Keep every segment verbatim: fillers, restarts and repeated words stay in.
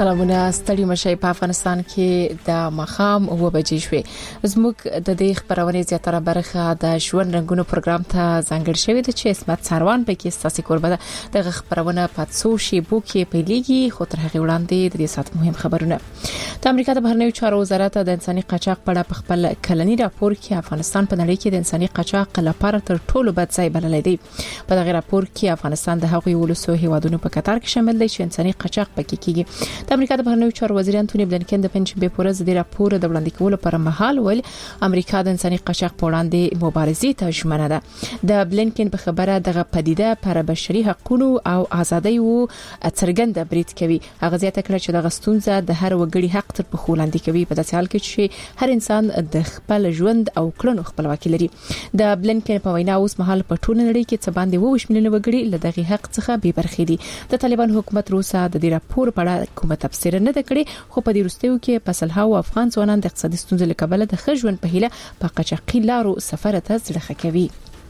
سلامونه ستړي مشي په افغانستان کې د مخام او بجې شوې زموږ د دې خبرونه زیاتره برخه د ژوند رنگونو پروګرام ته ځانګړی شوی د چې اسمت سروان په کې ستاسو کوربه د خبرونه په څو شی بو کې پیلېږي خو تر هغه وړاندې د دې سات مهم خبرونه د امریکا د بهرنیو چارو وزارت د انساني قاچاق په اړه خپل کلنی راپور کې افغانستان په نړۍ کې د انساني قاچاق لپاره تر ټولو بد ځای بللی دی په دغه راپور کې افغانستان د هغوی ولسو هیوادونو په قطار کې شامل دی چې انساني قاچاق پکې کیږي د امریکا د بهرنیو چارو وزیر انټونی بلنکن د پنځمبه پر ورځ د راپور د وړاندې کولو پر مهال ویل امریکا د انساني قاچاق په وړاندې مبارزې ته ژمنه ده د بلنکن په خبره دغه پدیده پر بشري حقوقو او ازادۍ او څرګنده برید کوي هغه زیاته کړه چې د غستونزه د هر وګړي حق تر پخو لاندې کوي په داسې حال کې چې هر انسان د خپل ژوند او کړنو خپلواکي لري د بلنکن په وینا اوس مهال په ټول نړۍ کې څه باندې وویش ملیونه وګړي له دغه حق څخه بې برخې دي د طالبان حکومت روسا د دې راپور په اړه کومه تفسیر نه ده کړې خو په دې وروستیو کې په سلهاو افغان ځوانان د اقتصادي ستونزو له کبله د خژوند په هیله په قاچاقي لارو سفر ته ځړخه کوي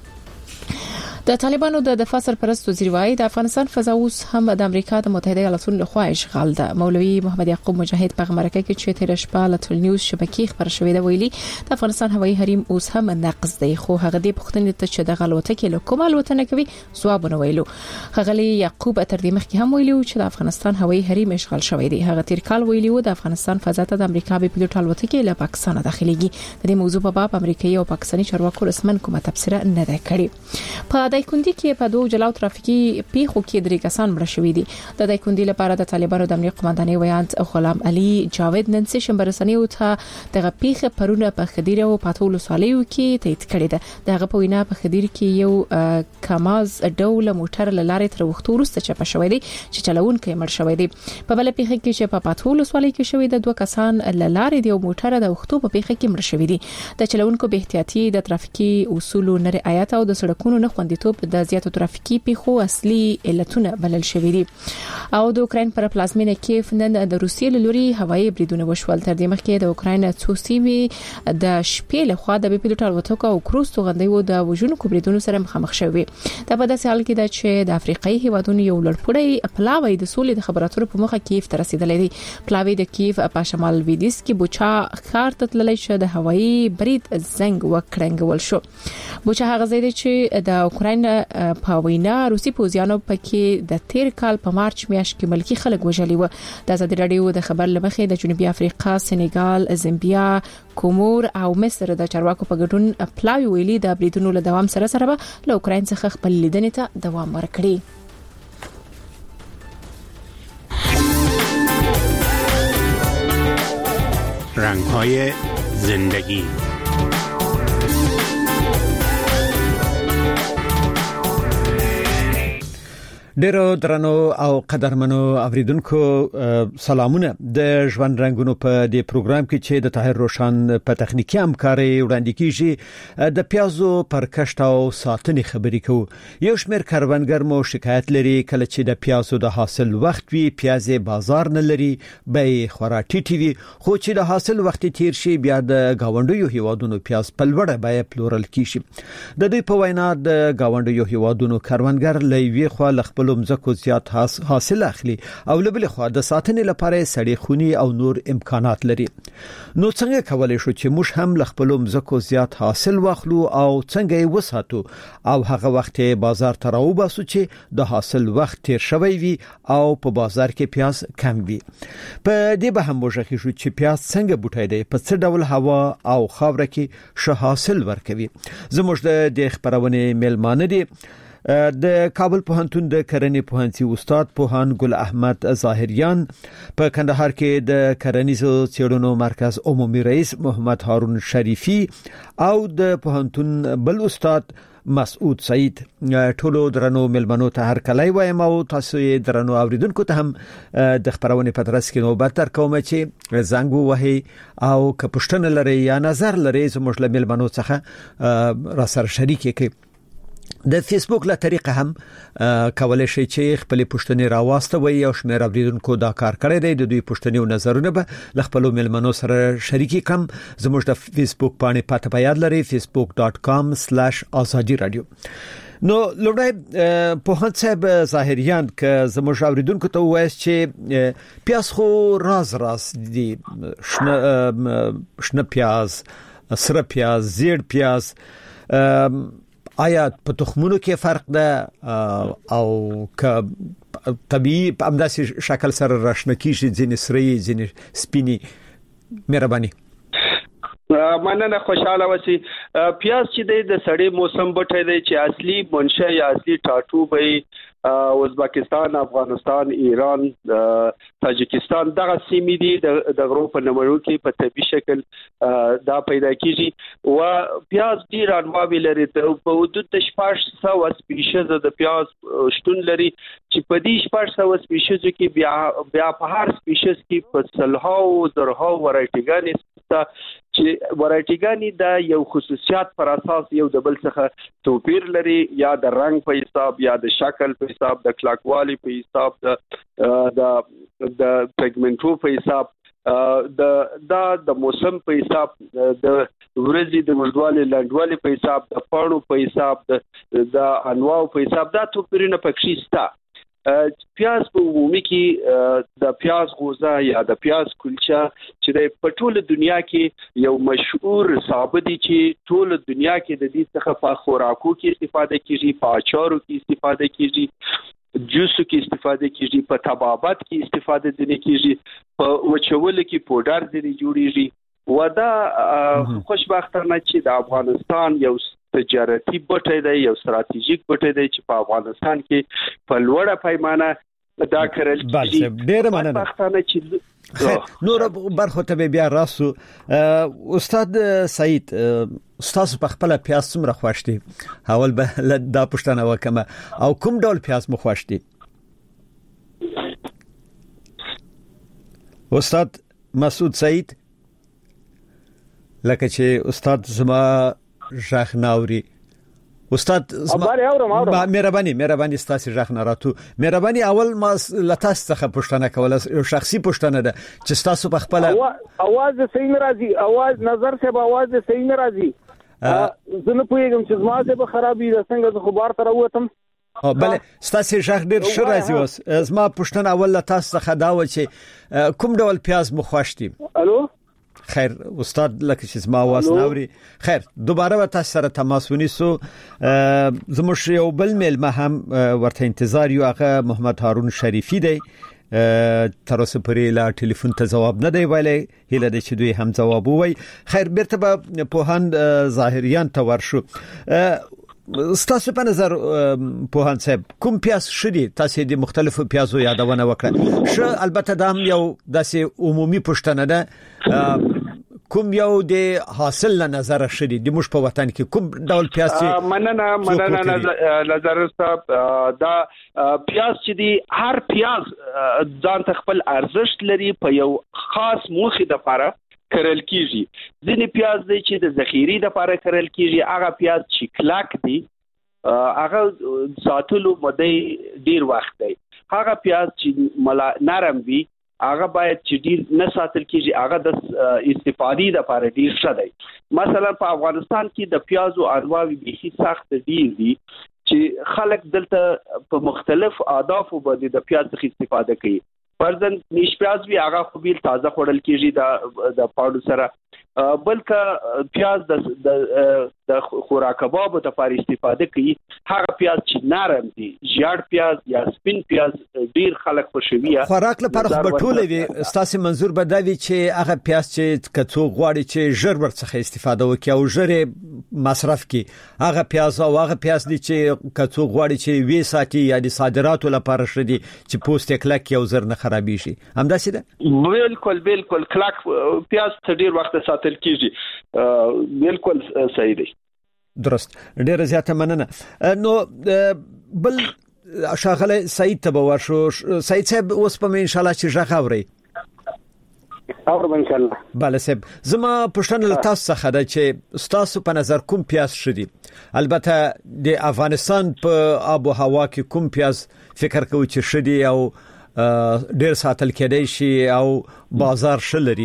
د طالبانو د دفاع سرپرست وزیر وايي د افغانستان فضا اوس هم د امریکا د متحده ایالاتونو لخوا اشغال ده مولوي محمد یعقوب مجاهد په مرکه کې چې تیر شپه لټل نیوز شبکې خبر شوې ده ویلي د افغانستان هوایي حریم اوس هم ناقص دی خو هغه د پښتنې ته چې د غلوته کې له کومه الوتنه کوي ځوابونه ویلو غلي یعقوب تر دې مخکې هم ویلو چې د افغانستان هوایي حریم اشغال شوی دی هغه تیر کال ویلي و د افغانستان فضا ته د امریکا په پیلوټ الوتکه کې له پاکستان داخليږي د دې موضوع په باب امریکایي او پاکستاني چارواکو رسمن کومه تفسیر نه ده کړې په دایکندي کې په دوه جلاو ترافیکي پیښو کې درې کسان مړه شوي دي د دایکندي لپاره د طالبانو د امنیت قوماندانۍ ویاند غلام علي جاوید نن سه شنبه رسنیو ته دغه پیښه پرونه په خديره او پاتول سواليو کې تایید کړې ده دغه په وینا په خديره کې یو کماز ډول موټر لاره تر وخت وروسته چپه شوی دی چې چلوونکی مړ شوی دی په بل پیښه کې چې په پاتول سوالي کې شوی د دوه کسان لاره دی او موټر د وختو په پیښه کې مړ شوی دی د چلوونکو به احتیاطي د ترافیکي اصولو نه رعایت او د سړکونو نه خوندیتوب د زیاتو ترافیکي پیښو اصلي علتونه بلل شوې دي او د اوکرين پر پلازمینه کیف نن د روسیې لوري هوایي بریدونه وشول تر دې مخکې د اوکرين څو سیمې د شپې له خوا د پیلوټ الوتکو او کروز توغندیو د وژونکو بریدونو سره مخامخ شوې دا په داسې حال کې ده چې د افریقایي هیوادونو یو لړپړی پلاوی د سولې د خبراتو په مخه کیف ته رسیدلې دي پلاوی د کیف په شمال لویدیس کې بوچا ښار ته تللی شو د هوایي برید زنګ وکړنګول شو بوچا هغه ځای چې د اوکرين په وینا روسي پوځیانو پکې د تیر کال په مارچ میاشت کې ملکی خلک وژلي و د آزادي رادیو د خبر لمخې د جنوبي افریقا سنگال زامبیا کومور او مصر د چارواکو په ګډون پلاوی ویلي د بریدونو له دوام سره سره له اوکرين څخه خپل لیدنې ته دوام ورکړي رنگ‌های زندگی ډیرو درنو او قدرمنو اوریدونکو سلامونه د ژوند رنگونو په دې پروګرام کې چې د طاهر روشن په تخنیکی همکاري وړاندې کیږي د پیازو پر کښت او ساتنې خبرې کوو یو شمېر کاروانګر مو شکایت لري کله چې د پیازو د حاصل وخت وي پیاز بازار نه لري به خورا ټیټي وي خو چې د حاصل وخت تیر شي بیا د گاونډیو هیوادونو پیاز په لوړه بیه پلورل کیږي د دوی په وینا د گاونډیو هیوادونو کاروانګر لوي خو لخ مزکو زیات حاصل اخلي او لبل خو د ساتنې لپاره سړي خوني او نور امکانات لري نو څنګه کولای شو چې موږ هم لخپل مزکو زیات حاصل واخلو او څنګه یې وساتو او هغه وخت بازار ته راوباسو چې د حاصل وخت تیر شوی وي او په بازار کې پیاز کم وي په دې به هم وژخې شو چې پیاز څنګه بوټی دی په څه ډول هوا او خاور کې شه حاصل ورکوي زموږ د خبرونه میلمانه دي د کابل پوهنتون د کرنې پوهنځي استاد پوهان ګل احمد ظاهریان په کندهار کې د کرنیزو څېړنو مرکز عمومي رئیس محمد هارون شریفي او د پوهنتون بل استاد مسعود سعید ټولو درنو ملمنو ته هر کله وایم او تاسو درنو اوریدونکو ته هم د خبرونه په ترڅ کې نوبت تر کوم چې زنګ وهي او که پښتنه لري یا نظر لري زموږ له ملمنو څخه را سره شریک کړئ د فیسبوک له طریقه هم کولای شئ چې خپل پښتني راوستوي او شمیر اوریدونکو دا کار کړی دی د دوی پښتني نظرونه به خپل ملمنو سره شریکي کوم زموږ د فیسبوک باندې پته پیاد لري facebook dot com slash azadi radio نو لوړای په هڅه صاحب ظاهریان ک زموږ اوریدونکو ته وایي چې پیاز خو راز راز دي شنه شنه پیاز سره پیاز زیړ پیاز آیا په تخمونو کې فرق ده او ک طبيعي په همداسې شکل سره راشنه کیږي ځینې سرې ځینې سپینی مهرباني مننه خوشاله وسی پیاز چې د سړې موسم بټه دی چې اصلي منشأ یا اصلي ټاټو به ازبکستان افغانستان ایران تاجکستان دغه سیمې دي د غرو په نمبرو کې په طبي شکل دا پیدا کیږي او پیاز ډیر انواع لري په حدود د شپږ سوه سپیشیز د پیاز شتون لري چې په دې شپږ سوه سپیشیز کې بیا بیا په هر سپیشیز کې په سلهاو زرهاو ورایټیګانې چې ورایټیګانی د یو خصوصیات پر اساس یو د بل څخه توپیر لري یا د رنگ په حساب یا د شکل په حساب د کلاکوالي په حساب د د د پیګمنټو په حساب د د د موسم په حساب د ورځې د وړوالي لنډوالي په حساب د پاڼو په حساب د د انواع په حساب دا توپیرونه پکې شته. پیاز په عمومي کې د پیاز غوزه یا د پیاز کلچه چې د پټول دنیا کې یو مشهور ثابت دي چې ټول دنیا کې د دې څخه په خوراکو کې استفاده کیږي، په اچارو کې استفاده کیږي، جوسو کې استفاده کیږي، په طبابت کې استفاده دي کیږي، په وچول کې پودر دي جوړیږي. ودا خوشبختانه چې د افغانستان یو تجارتي بټی دی، یو ستراتیژیک بټی دی چې په افغانستان کې په لوړه پیمانه دا کړل کیږي. ډېر مننه. نور برخو ته بیا راسو. استاد سعید، استاد په خپل پیاز څومره خوښتي؟ اول به دا پښتنه وکم او کوم ډول پیاز مو خوښتي؟ استاد مسعود سعید، لکه چې استاد زما ژغ ناوري. استاد زما مهرباني مهرباني ستاسو ژغ نه راتو. مهرباني اول ما لتاس څخه پښتنه کوله، شخصي پښتنه ده چې تاسو په خپل اواز صحیح نه راځي، اواز نظر سے اواز صحیح نه راځي. زه نه پوهیږم چې زما څه به خرابې ده، څنګه زه خبر تر وته. او بل ستاسو ژغ ډیر ښه راځي. اوس زما پښتنه اول لتاس څخه دا و چې کوم ډول پیاز مو خوښتي؟ الو خیر استاد، لکه چې زما आवाज ناوري. خیر دوباره به تاسو سره تماس ونیسو. زموږ یو بل ملما هم ورته انتظار یو، هغه محمد هارون شریفی دی. تر اوسه پرې لا ټلیفون ته جواب نه دی ویلي، هله د چې دوی هم جواب ووي. خیر بیرته به پوهاند ظاهریان ته ورشو. ستاسو په نظر پوهان صاحب کوم پیاز شدي؟ تاسو د مختلفو پیازو یادونه وکړه. ش البته دا هم یو داسې عمومي پښتنه ده، کوم یو د حاصل له نظر شدي د موږ په وطن کې کوم ډول پیاز چې مننه مننه نظر صاحب. دا پیاز چې دی هر پیاز ځان ته خپل ارزښت لري، په یو خاص موخه د لپاره کرل کیږي. ځینې پیاز دی چې د ذخیرې د لپاره کرل کیږي، هغه پیاز چې کلک دی هغه ساتلو مده ډیر وخت دی. هغه پیاز چې نرم وي هغه باید چې ډیر نه ساتل کیږي، هغه د استفادې د لپاره ډیر ښه دی. مثلا په افغانستان کې د پیازو انواع به سخت ډیر دي چې خلک دلته په مختلف اهدافو باندې د پیاز څخه استفاده کوي. فرضاً نیش پیاز وی هغه خو بیل تازه خوړل کیږي د د پاړو سره، بلکې پیاز د د خوراک کباب د لپاره استفاده کوي. هغه پیاز چې نرم دي، ژړ پیاز یا سپین پیاز ډیر خلک خوښوي. خوراک لپاره خو ټول وي. ستاسو منظور به دا وي چې هغه پیاز چې کڅو غواړي چې ژر ورڅخه استفاده وکړي او ژر مصرف کړي، هغه پیاز او هغه پیاز دي چې کڅو غواړي چې وی ساتي یا د صادراتو لپاره شدي چې پوست کلک یو زر نه خرابې شي. همداسې ده؟ بالکل بالکل. کلک پیاز ته ډیر وخت ساتل کیږي. بالکل صحیح دی. درست. ډیر زیاته مننه. نو بل شاغله سعید ته ورشو. سعید صاحب اوس په ان شاء الله چې ژغ اوري. اورم ان شاء الله. بله صاحب، زما پښتنه له تاسو څخه ده چې تاسو په نظر کوم پیاز شدي؟ البته د افغانستان په آب او هوا کې کوم پیاز فکر کوي چې شدي او ډیر ساتل کېدای شي او بازار شلري؟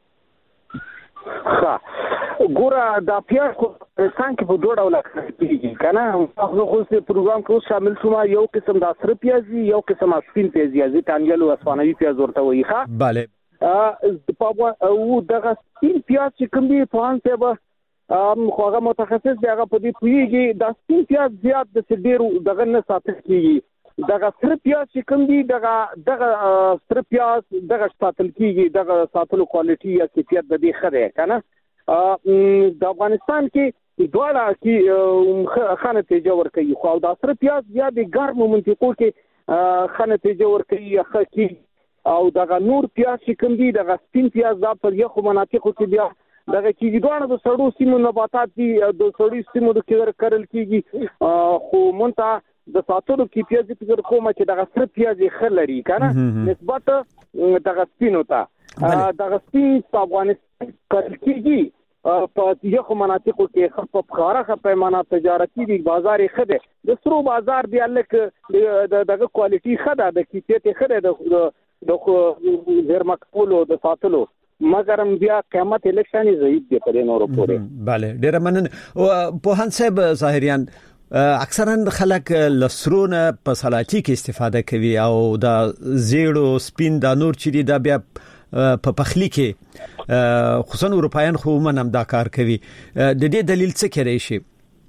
ها ګوره دا پیاز خو څنګه په دوه ډول کېږي. کنه خو خو په پروګرام کې شامل شوم یو قسم د سره پیازي یو قسم سپین پیازي ازي تانګل او اسپانوي پیاز ورته وایي ښه bale ا په او دغه سپین پیاز چې کوم دی په ان څه به ام خو هغه متخصص دی هغه په دې پیږي د سپین پیاز زیات د ډیرو دغه نه ساتل کیږي دغه سره پیاز چې کوم دی دغه دغه سره پیاز دغه ساتل کیږي دغه ساتلو کوالټي یا کیفیت د دې خره کنه د افغانستان کې دواړه کې خانه تیجه ورکوي خو د سره پیاز یا د ګرمو منطقو کې خانه تیجه ورکوي خکې او دغه نور پیاز چې کوم دي دغه سپین پیاز د پر یخو مناطقو کې بیا دغه کې دواړه د سړو سیمو نباتات دي د سړو سیمو د کېر کړل کېږي خو مونته د ساتلو کې پیاز فکر کوم چې دغه سره پیاز خلري کنه نسبت دغه سپینو ته دغه سپین په افغانستان کړل کېږي په یو مناطقو کې خپ په خارخه پیمانه تجارتي دي بازار خده د سرو بازار دی الک دغه کوالټي خده د کیفیت خده د د غیر مقبول او د ساتلو مګر بیا قیمت الیکشن ضعیف دی په نورو پورې bale ډیر منن په هان صاحب ظاهریان اکثرا خلک لسرونه په سلاطي کې استفاده کوي او د زیړو سپین د نور چي دا بیا په پخلی کې خصوصا اروپایان خو منم دا کار کوي د دې دلیل څه کوي شي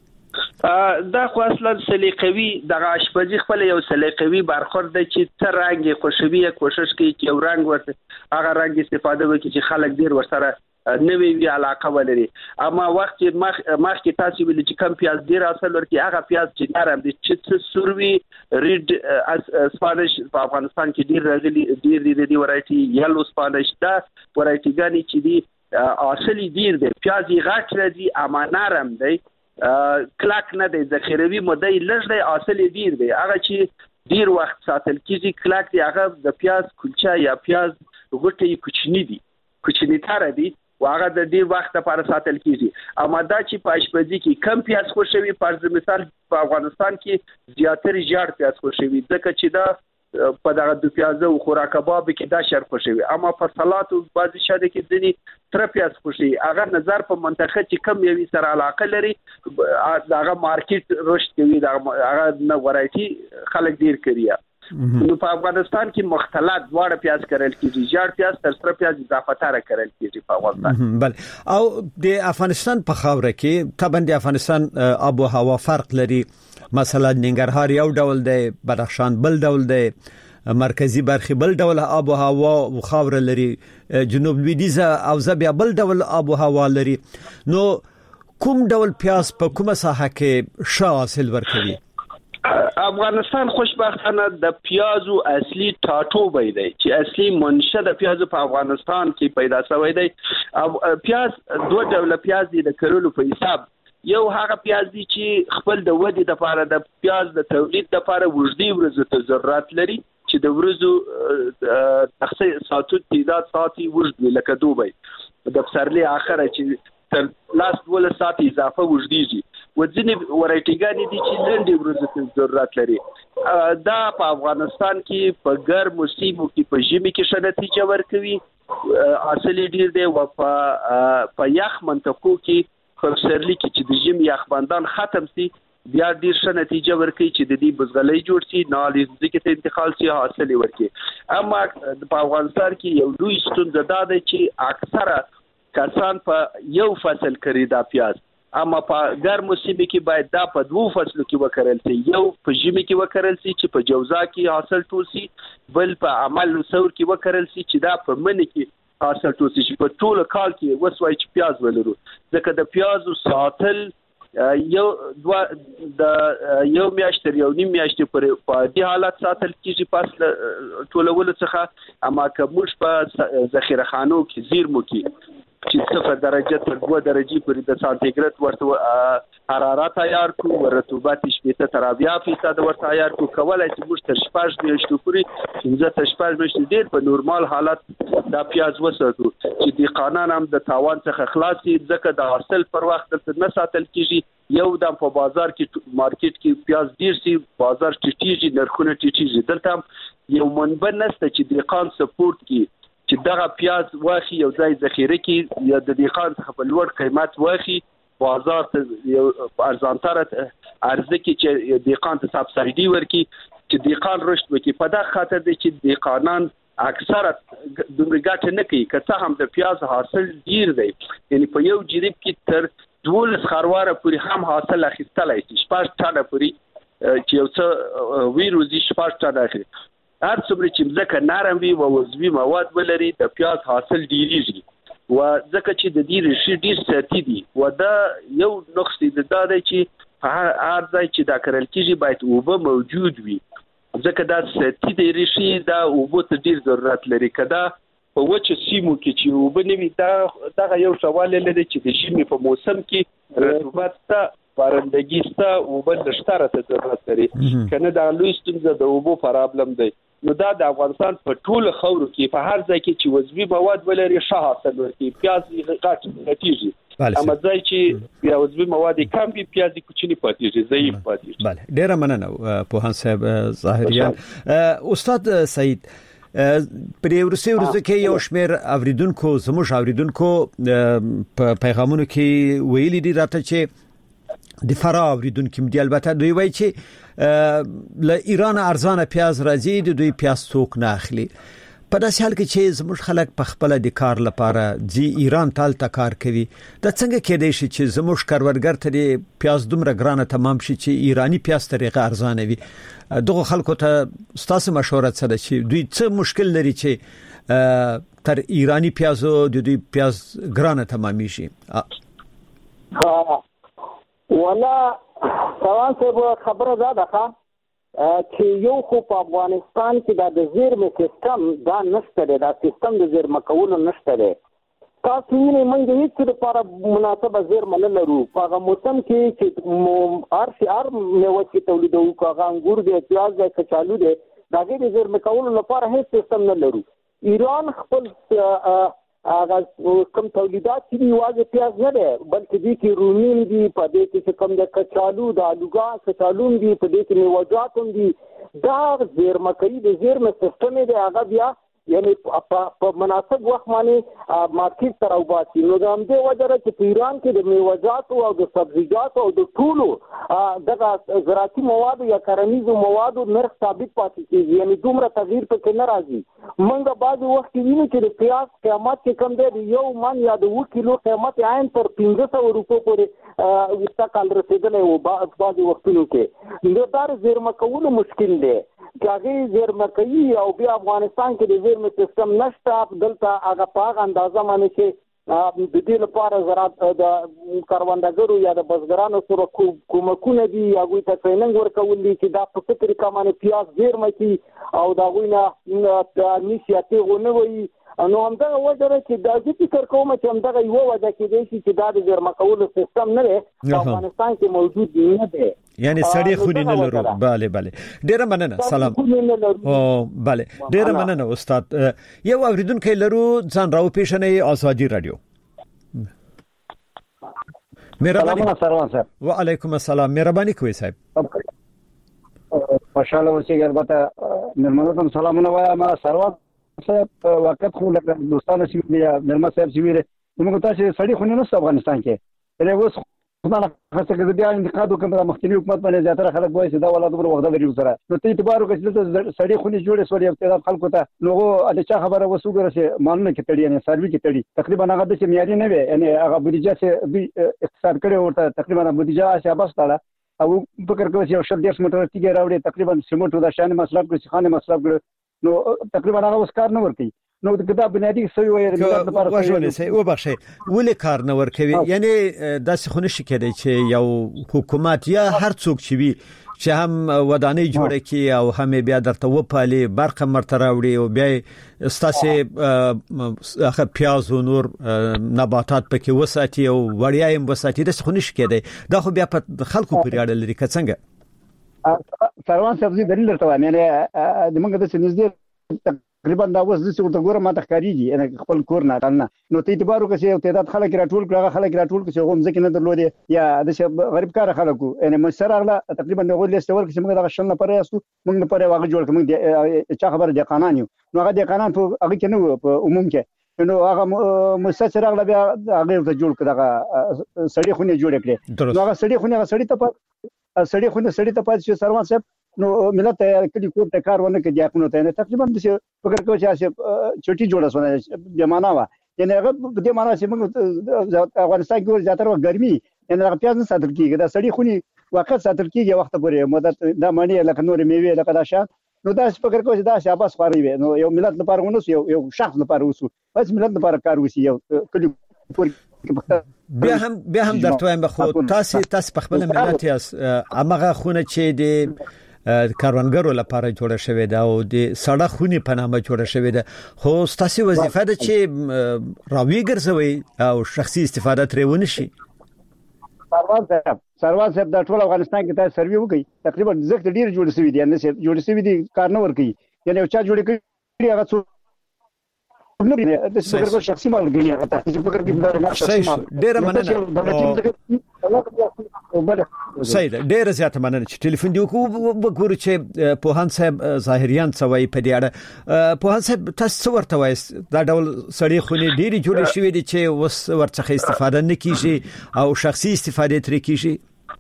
دا خو اصلا سلیقوي د آشپزي خپل یو سلیقوي برخورد چې تر رنگ خوشبي کوشش کوي چې یو رنگ ورته هغه رنگ استفاده وکړي چې خلک ډیر ورسره نوې وی علاقه ولري اما وخت مخ مخ کې تاسو ویل چې کم پیاز ډیر اصل ورکی هغه پیاز چې نرم دي چې سروي ریډ اسپانیش په افغانستان کې ډیر راغلي ډیر ډیر دی ورایټي یلو اسپانیش دا ورایټي غاني چې دی اصلي ډیر دی پیاز یې غاټ راځي اما نرم دی کلاک نه دی ذخیروي مده یې لږ دی اصلي ډیر دی هغه چې ډیر وخت ساتل کیږي کلاک دی هغه د پیاز کلچا یا پیاز غټي کوچنی دي کوچنی تر دي واغه د ډیر وخت لپاره ساتل کیږي اما دا چې په آشپزي کې کم پیاز خوشوي فرض مثال په افغانستان کې زیاتره ژړ پیاز خوشوي ځکه چې دا په دغه د پیاز او خوراک کباب کې دا شر خوشوي اما په سلات او بعضی شاده کې ځنی تر پیاز خوشوي هغه نظر په منطقه چې کم یوي سره علاقه لري هغه مارکیټ رشد کوي دا هغه نه ورایټي خلک ډیر کوي نو په افغانستان کې مختلط واړه پیاز کرل کیږي ژړ پیاز تر سره پیاز اضافه تر کرل کیږي په افغانستان بل او د افغانستان په خاوره کې طبعا د افغانستان آب و هوا فرق لري مثلا ننګرهار یو ډول دی بدخشان بل ډول دی مرکزی برخه بل ډول آب و هوا او خاوره لري جنوب لویدیزه او زبیا بل ډول آب و هوا لري نو کوم ډول پیاز په کومه ساحه کې ښه حاصل ورکوي افغانستان خوشبختانه د پیازو اصلي ټاټوبې دی چې اصلي منشأ د پیازو په افغانستان کې پیدا شوی دی او پیاز دوه ډول پیاز دي د کرلو په حساب یو هغه پیاز دي چې خپل د ودی د لپاره د پیاز د تولید لپاره وجدي ورزه ته ضرورت لري چې د ورزو تخصیص ساتو تعداد ساتي وجدي لکه دوبي د پسرلي اخره چې تر لاس ول سات اضافه وجديږي وځنی ورایټیګانی دي چې لنډي ورځې ضرورت لري دا په افغانستان کې په ګرم موسمو کې په ژمي کې ښه نتیجه ورکوي اصلي ډیر دی او په په یخ منطقو کې خپلسرلی کې چې د ژمي یخبندان ختم سي بیا ډیر ښه نتیجه ورکوي چې د دې بزغلۍ جوړ شي نالي ځکه ته انتقال شي حاصل ورکوي اما په افغانستان کې یو لوی ستونزه ده چې اکثره کسان په یو فصل کړي دا پیاز اما په ګرم موسم کې باید دا په دوه فصلو کې وکړل شي یو په ژمي کې وکړل شي چې په جوزا کې حاصل ټول شي بل په عمل ثور کې وکړل شي چې دا په منی کې حاصل ټول شي په ټول کال کې وسوي چې پیاز ولرو ځکه د پیازو ساتل یو دوا د یو میاشت یو نیم میاشت پر په دې حالت ساتل کیږي پس ټولول څخه اما که موږ په ذخیره خانو کې زیرمو کې چې صفر درجه تر دوه درجه پورې د سانتیګریډ ورته حرارت تیار کو رطوبت شپږ تر اویا فیصد ورته تیار کو کولای چې موږ تر شپږ میاشتو پورې پنځه تر شپږ میاشتې ډیر په نورمال حالت دا پیاز وساتو چې د قانون هم د تاوان څخه خلاصي ځکه د حاصل پر وخت د نه ساتل کیږي یو د په بازار کې مارکیټ کې پیاز ډیر سي بازار ټیټیږي نرخونه ټیټیږي دلته یو منبع نشته چې د قان سپورت کې چې دغه پیاز واخی یو ځای ذخیره کې یا د دیقان څخه په لوړ قیمت واخی بازار ته یو ارزانتر ارزه کې چې دیقان ته سبسایډي ورکي چې دیقان رشد وکړي په دا خاطر دي چې دیقانان اکثره دومره ګټه نه کوي که څه هم د پیاز حاصل ډیر دی یعنی په یو جریب کې تر دولس خرواره پورې هم حاصل اخیستلای شي شپږ ټنه پورې چې یو څه ویروزي شپږ ټنه اخلي هر څومره چې ځکه نرم وي او عضوي مواد ولري د پیاز حاصل ډیریږي و ځکه چې د دې ریښې ډیر ساتي دي و دا یو نقص دی دا دی چې په هر ځای چې دا کرل کیږي باید اوبه موجود وي ځکه دا ساتي د ریښې دا اوبه ته ډیر ضرورت لري کدا په وچه سیمو کې چې اوبه نه وي دا دا یو سوال لري چې د شمې په موسم کې رطوبت ته بارندگی ستا اوبه نشته ته ضرورت لري کنه دا لوی ستونزه د اوبو پرابلم دی نو دا د افغانستان په ټول خاور کې په هر ځای کې چې وزوی مواد ولري ښه حاصل ورکړي پیاز غټ نتیجه اما ځای چې بیا وزوی مواد کم وي پیاز کوچنی پاتېږي ضعیف پاتېږي بله ډیره مننه پوهان صاحب ظاهریان استاد سعید پرې ورسې ورسې کې یو شمېر اوریدونکو زموږ اوریدونکو په پیغامونو کې ویلي دي راته چې د فرا اوریدونکو مدي البته دوی وایي چې له ایران ارزانه پیاز راځي د دوی پیاز څوک نه اخلي په داسې حال کې چې زموږ خلک په خپل د کار لپاره ځي ایران تال ته کار کوي د څنګه کېدای شي چې زموږ کارګر ته د پیاز دومره ګرانه تمام شي چې ایرانی پیاز طریقه ارزانه وي دغه خلکو ته ستاسو مشوره څه ده چې دوی څه مشکل لري چې تر ایرانی پیازو د دوی پیاز ګرانه تمامي شي ولا سوال څه خبره ده ده چې یو خو په افغانستان کې د زیرمې سیستم دا نشته دی دا سیستم د زیرمه کولو نشته دی تاسو یې موږ هیڅ لپاره مناسبه زیرمه نه لرو په هغه موسم کې چې هر شي هر میوه چې تولیدوو هغه انګور دی پیاز دی کچالو دی دا غیر زیرمه کولو لپاره هیڅ سیستم نه لرو ایران خپل هغه کوم تولیدات چې واځي پیاز نه دی بلکې دي کې رومین دي په دې کې کوم د کچالو د الوګا کچالو دي په دې کې میوه‌جات هم دي دا زیرمه کوي د زیرمه سیستم دی هغه بیا یعنی په مناسب وخت باندې مارکیټ تر او باسي نو د همدې وجه چې په ایران کې د میوه‌جات او د سبزیجات او د ټولو دغه زراعتي مواد یا کرنیزو مواد نرخ ثابت پاتې کیږي یعنی دومره تغییر پکې نه راځي موږ بعض وخت وینو چې د پیاز قیمت کې کم دی یو من یا د یو کیلو قیمت عین تر پنځه سوه روپیو پورې وستا کال رسیدلی و بعض وختونو کې نو دا زیرمه کولو مشکل دی کاغي زیرمه کوي او بیا افغانستان کې د زیرمه سیستم نشته دلته هغه په اندازه باندې چې د دې لپاره زراعت د کاروندګرو یا د بزګرانو سره کومکونه دي یا غوي ته ټریننګ ورکول دي چې دا په څه طریقه باندې پیاز زیرمه کوي او دا غوینه نشياتي غونه وي نو همدغه وجه چې د دې فکر کوم چې همدغه یو وجه کې دی چې دا د زیرمه کولو سیستم نه دی په افغانستان کې موجود نه دی یعنی سړی خونی نه لرو bale bale ډیره مننه سلام او bale ډیره مننه استاد یو اوریدونکو لرو ځان راو پیښنې ازادي رادیو مهرباني سلام صاحب وعلیکم السلام مهرباني کوي صاحب خوشاله اوسئ البته نرمنو ته سلامونه وایم سروان صاحب وخت خو له دوستانو چې نرمه صاحب چې ویره موږ تاسو سړی خو نه افغانستان کې له اوس خدای خاصه کې د انتقاد وکم د مختلف حکومت باندې زیاتره خلک وایي چې دا ولادت پر وخت لري سره نو ته اعتبار وکړئ چې سړی خو نه جوړې سوري ابتداء خلکو ته نو د چا خبره وسوګره چې مانونه کې تړي نه سروي کې تړي تقریبا هغه د معیاري نه وي یعنی هغه بودیجه چې اقتصاد کړي ورته تقریبا بودیجه شاباس تاله او فکر کوي چې شل دیش موټر تیګه راوړي تقریبا سیمټو د شان مصرف کړي خانه مصرف کړي نو تقریبا هغه وسکار نه ورکي نو د کتاب بنیادی سوي وایي د لپاره واښونه سي او بخښي ولې کار نه ورکوي یعنی داسې خو نشي کېدای چې یو حکومت یا هر څوک چې وي چې هم ودانۍ جوړه کی او هم بیا درته وپالي برخه مرته راوړي او بیا ستاسو اخه پیاز او نور نباتات پکې وساتي او وړیا یې وساتي داسې خو نشي کېدای دا خو بیا په خلکو پورې اړه لري که څنګه سروان سبزی دلیل درته وایم یعنی د موږ د نږدې تقریبا دا اوس د څه ورته ما تخکاریږي ان خپل کور نه تنه نو ته اعتبار وکړي چې تعداد خلک راټول کړه خلک راټول کړي چې هم ځکه نه درلودي یا د غریب کار خلکو ان مسره تقریبا نو غوډ لیست ورکړي چې موږ د شل نه پرې اسو موږ نه پرې واغ جوړ کړو موږ چا خبر دي قانون نو هغه د قانون په هغه کې نو په عموم کې نو هغه مؤسسه راغله بیا هغه ته جوړ کړه هغه سړی خونه جوړ کړي نو هغه سړی خونه هغه سړی ته سړی خونه سړی ته پاتې شو سروان صاحب نو ملت کلی کوټ کار ونه کې ځاپونه ته تقریبا د فکر کوي چې چټي جوړه سونه به معنا وا یعنی هغه په دې معنا چې موږ افغانستان کې زیاتره ګرمي یعنی هغه پیاز نه ساتل کیږي دا سړی خوني وخت ساتل کیږي وخت پورې مدت دا مانی لکه نور میوه لکه دا شان نو دا فکر کوي دا شاباس خوري وي نو یو ملت لپاره ونوس یو یو شخص لپاره وسو بس ملت لپاره کار وسی یو کلی بیا هم بیا هم درته وایم خو تاسو تاسو په خپل ملت یاس امغه خونه چې د کاروانګرو لپاره جوړه شوې ده او د سړک خوني په نامه جوړه شوې ده خو تاسو وظیفه ده چې راوي ګرځوي او شخصي استفاده ترې ونشي سروان صاحب سروان صاحب د ټول افغانستان کې تاسو سروي وکړي تقریبا ځکه ډیر جوړ شوی دي نه جوړ شوی دي کار نه ور کوي یعنی چا جوړ کړی هغه څو نو د څنګه کو شخصي مال غوړي هغه تاسو فکر کې دا شخصي ډیر مننه صحیح ډیر زیات مننه چې ټلیفون دی وګورو چې پوهان صاحب ظاهریان سوي په دې اړه پوهان صاحب تاسو ورته وایي دا ډول سړی خوني ډیری جوړ شوی دي چې وس ورڅخه استفاده نه کیږي او شخصي استفاده ترې کیږي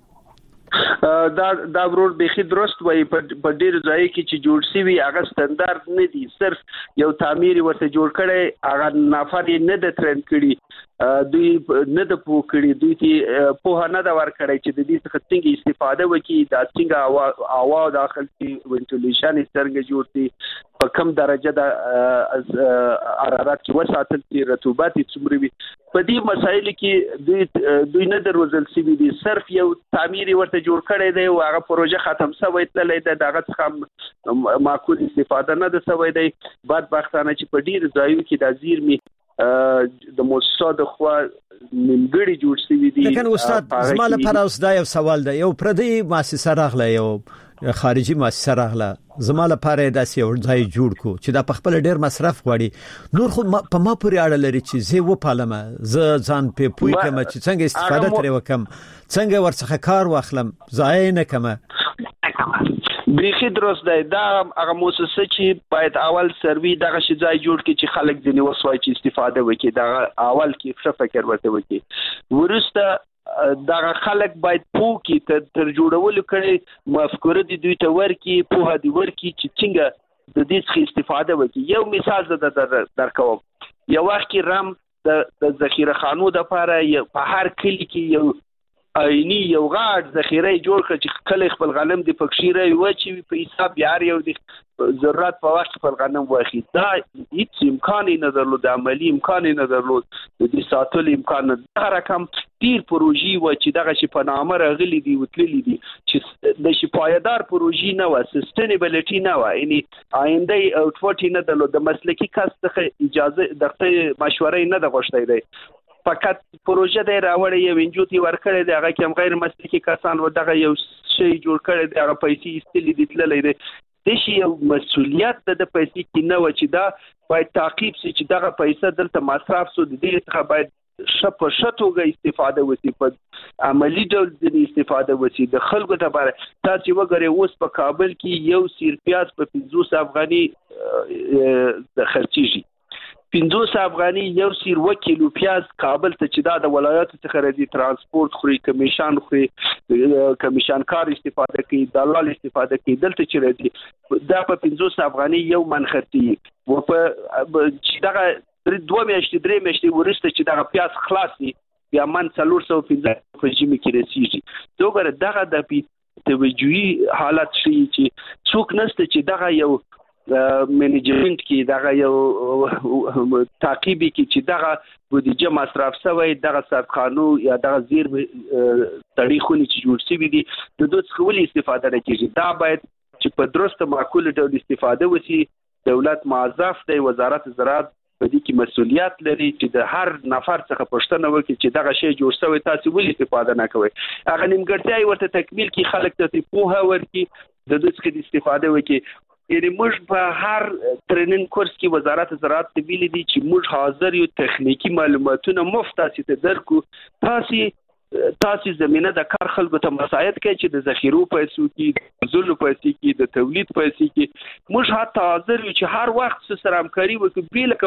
دا دا ورور به درست وای په ډیر ځای کې چې جوړ شوی هغه ستاندارد نه دي صرف یو تعمیر ورته جوړ کړي هغه نافر نه د ترند کړي دوی نه د پو کړي دوی ته په نه دا ور کړی چې د دې څخه څنګه استفاده وکړي دا څنګه هوا داخل کې وینټیلیشن څنګه جوړتي په کم درجه د حرارت کې وساتل چې رطوبت څومره وي په دې مسایل کې دوی دوی نه دروځل سوي دي صرف یو تعمیر ورته جوړ کړی دی او هغه پروژه ختم شوی تللی دی دغه څخه معقول استفاده نه ده شوی دی بدبختانه چې په ډیر ځایو کې د زیرمې د موسسات خو نیمګړي جوړ شوی دي لکه استاد زما لپاره اوس دا یو سوال دی یو پردي مؤسسه راغله یو خارجي مؤسسه راغله زما لپاره داسې یو ځای جوړ کو چې دا په خپل ډیر مصرف غواړي نور خو په ما پورې اړه لري چې زه و پالم زه ځان په پوي کوم چې څنګه استفاده ترې وکم څنګه ورڅخه کار واخلم ځای نه کوم بریخي درست دی دا هغه مؤسسه چې باید اول سروي دغه شي ځای جوړ کړي چې خلک ځنی وسوي چې استفاده وکړي دا اول کې ښه فکر ورته وکړي ورسته دغه خلک باید پوکي تر جوړولو کړي مفکوره دي دوی ته ورکی په هدي ورکی چې څنګه د دې څخه استفاده وکړي یو مثال زده درکوم یو وخت کې رم د ذخیره خانو د لپاره په هر کلی کې یو عیني یو غاټ ذخیره جوړ کړ چې کله خپل غنم د پکشيره یو چې په حساب یار یو د ضرورت په وخت خپل غنم واخی دا هیڅ امکان نه درلود عملی امکان نه درلود د دې ساتل امکان نه رقم تیر پروژي و چې دغه شي په نامه راغلي دي وتللي دي چې د شي پایدار پروژي نه و سستینبلټی نه و یعنی آینده اوټپوټ نه درلود د مسلکی کس څخه اجازه دغه مشورې نه د غوښتي دی فقط پروژه د راوړې یو انجوتي ورکړې دی هغه کوم غیر مسلکی کسان و دغه یو شی جوړ کړی دی هغه پیسې استلې دي تللې دي د شي یو مسولیت د پیسې کې نه و چې دا باید تعقیب شي چې دغه پیسې دلته مصرف سو د دې څخه باید شپه شتوګه استفاده وسی په عملی ډول د استفاده وسی د خلکو لپاره تاسو وګورئ اوس په کابل کې یو سیر پیاز په پنځوس افغاني د خرچيږي پنځوس افغاني یو سیر و کیلو پیاز کابل ته چې دا د ولایت څخه راځي ترانسپورت خوري کمیشن خوري کمیشن کار استفاده کوي دلال استفاده کوي دلته چې راځي دا په پنځوس افغاني یو من خرتي و په چې دا دوه میاشتې درې میاشتې ورسته چې دا پیاز خلاصي بیا من څلور سوه پنځه په جمی کې رسیږي دوغره دغه د توجهي حالت شي چې څوک نشته چې دغه یو منیجمنت کې دغه یو تعقیبي کې چې دغه بودیجه مصرف شوی دغه سرخانو یا دغه زیر تاریخونه چې جوړ شوی دي د دوی څخه ولې استفاده نه کیږي دا باید چې په درسته معقول ډول استفاده وشي دولت موظف دی وزارت زراعت په دې کې مسولیت لري چې د هر نفر څخه پوښتنه وکړي چې دغه شی جوړ شوی تاسو ولې استفاده نه کوئ هغه نیمګړتیا ورته تکمیل کې خلک ته پوهه ورکړي د دوی څخه استفاده وکړي یعنی موږ په هر ټریننګ کورس کې وزارت زراعت ته ویلي دي چې موږ حاضر یو تخنیکی معلوماتونه مفت تاسو ته درکو تاسو تاسو زمينه د کار خلکو ته مساعد کوي چې د ذخیرو پیسو کې د زلو پیسې کې د تولید پیسې کې موږ حتی حاضر یو چې هر وخت سره همکاري وکړو بل کوم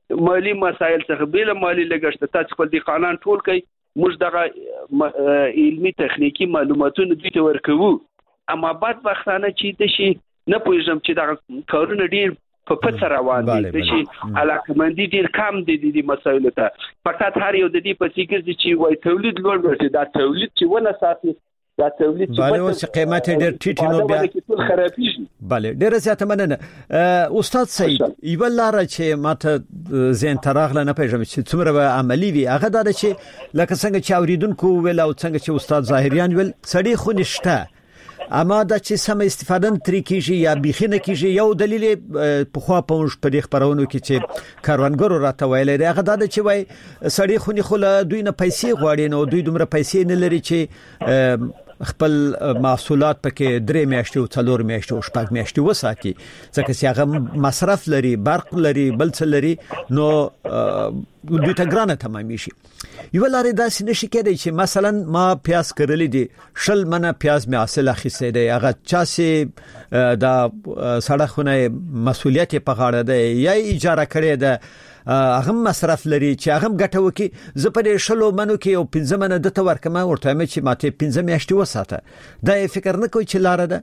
مالی مسایل څخه بیل مالی لګښت تاسو خپل د قانون ټول کوي موږ دغه علمي تخنیکی معلوماتونه دوی ته ورکوو اما بعد وختانه چې د شي نه پوهیږم چې دا کارونه ډیر په پڅ روان دي د شي علاقمندي ډیر کم دي د مسایلو ته فقط هر یو د دې په فکر دي چې وای تولید لوړ ورته دا تولید چې ونه ساتي دا تولید چې بله اوس قیمت ډیر ټیټ نو بیا خرابېږي بله ډیر زیاته مننه استاد سید یو لار چې ماته زین تراغله نه پېژم چې څومره به عملی وي هغه دا چې لکه څنګه چې اوریدونکو ویل او څنګه چې استاد ظاهریان ویل سړی خو نشته اما دا چې سم استفاده ترې کیږي یا بيخینه کیږي یو دلیل په خوا پونج په دې خبرونو کې چې کاروانګرو راته ویل دی هغه دا چې وای سړی خو نه خو دوی نه پیسې غواړي نو دوی دومره پیسې نه لري چې خپل محصولات پکې درې میاشتې او څلور میاشتې او شپږ میاشتې وساتي ځکه چې هغه مصرف لري برق لري بل څه لري نو دوی ته ګرانه تمامي شي یو لارې داسې نشي کېدای چې مثلا ما پیاز کرلې دي شل منه پیاز می حاصل اخیسته دی هغه چا سي دا سړخونه مسؤلیت په غاړه ده یا اجاره کړې ده هغه مصرف لري چې هغه ګټه وکي زه په شلو منو کې او پنځه منه د تور کما ورته مې چې ماته پنځه میاشتې وساته دا فکر نه کوي چې لار ده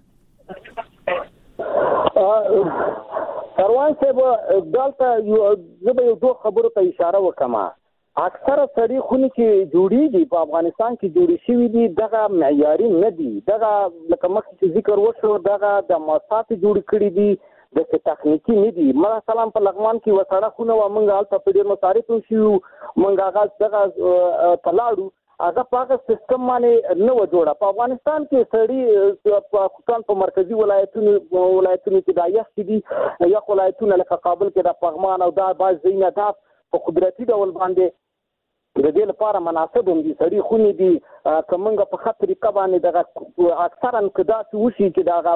کاروان صاحب دلته زه به یو دوه خبرو ته اشاره وکم اکثره سړي خوني چې جوړیږي په افغانستان کې جوړې شوی دي دغه معیاري نه دي دغه لکه مخکې ذکر وشو دغه د مؤسسات جوړ کړي دي د تخنیکی نه دي مثلا په لغمان کې وسړه خونه و مونږه الته په ډیر مصارف شو مونږه هغه دغه پلاړو هغه پاکه سیستم باندې نه و جوړه په افغانستان کې سړي په خصوصا په مرکزی ولایتونو ولایتونو کې د یخ دي یا ولایتونو لکه کابل کې د پغمان او د باز زینه دا په قدرتي ډول باندې د دې لپاره مناسب هم دي سړي خوني دي کومنګ په خاطر طریقه باندې دغه اکثرا کدا چې وشي چې دغه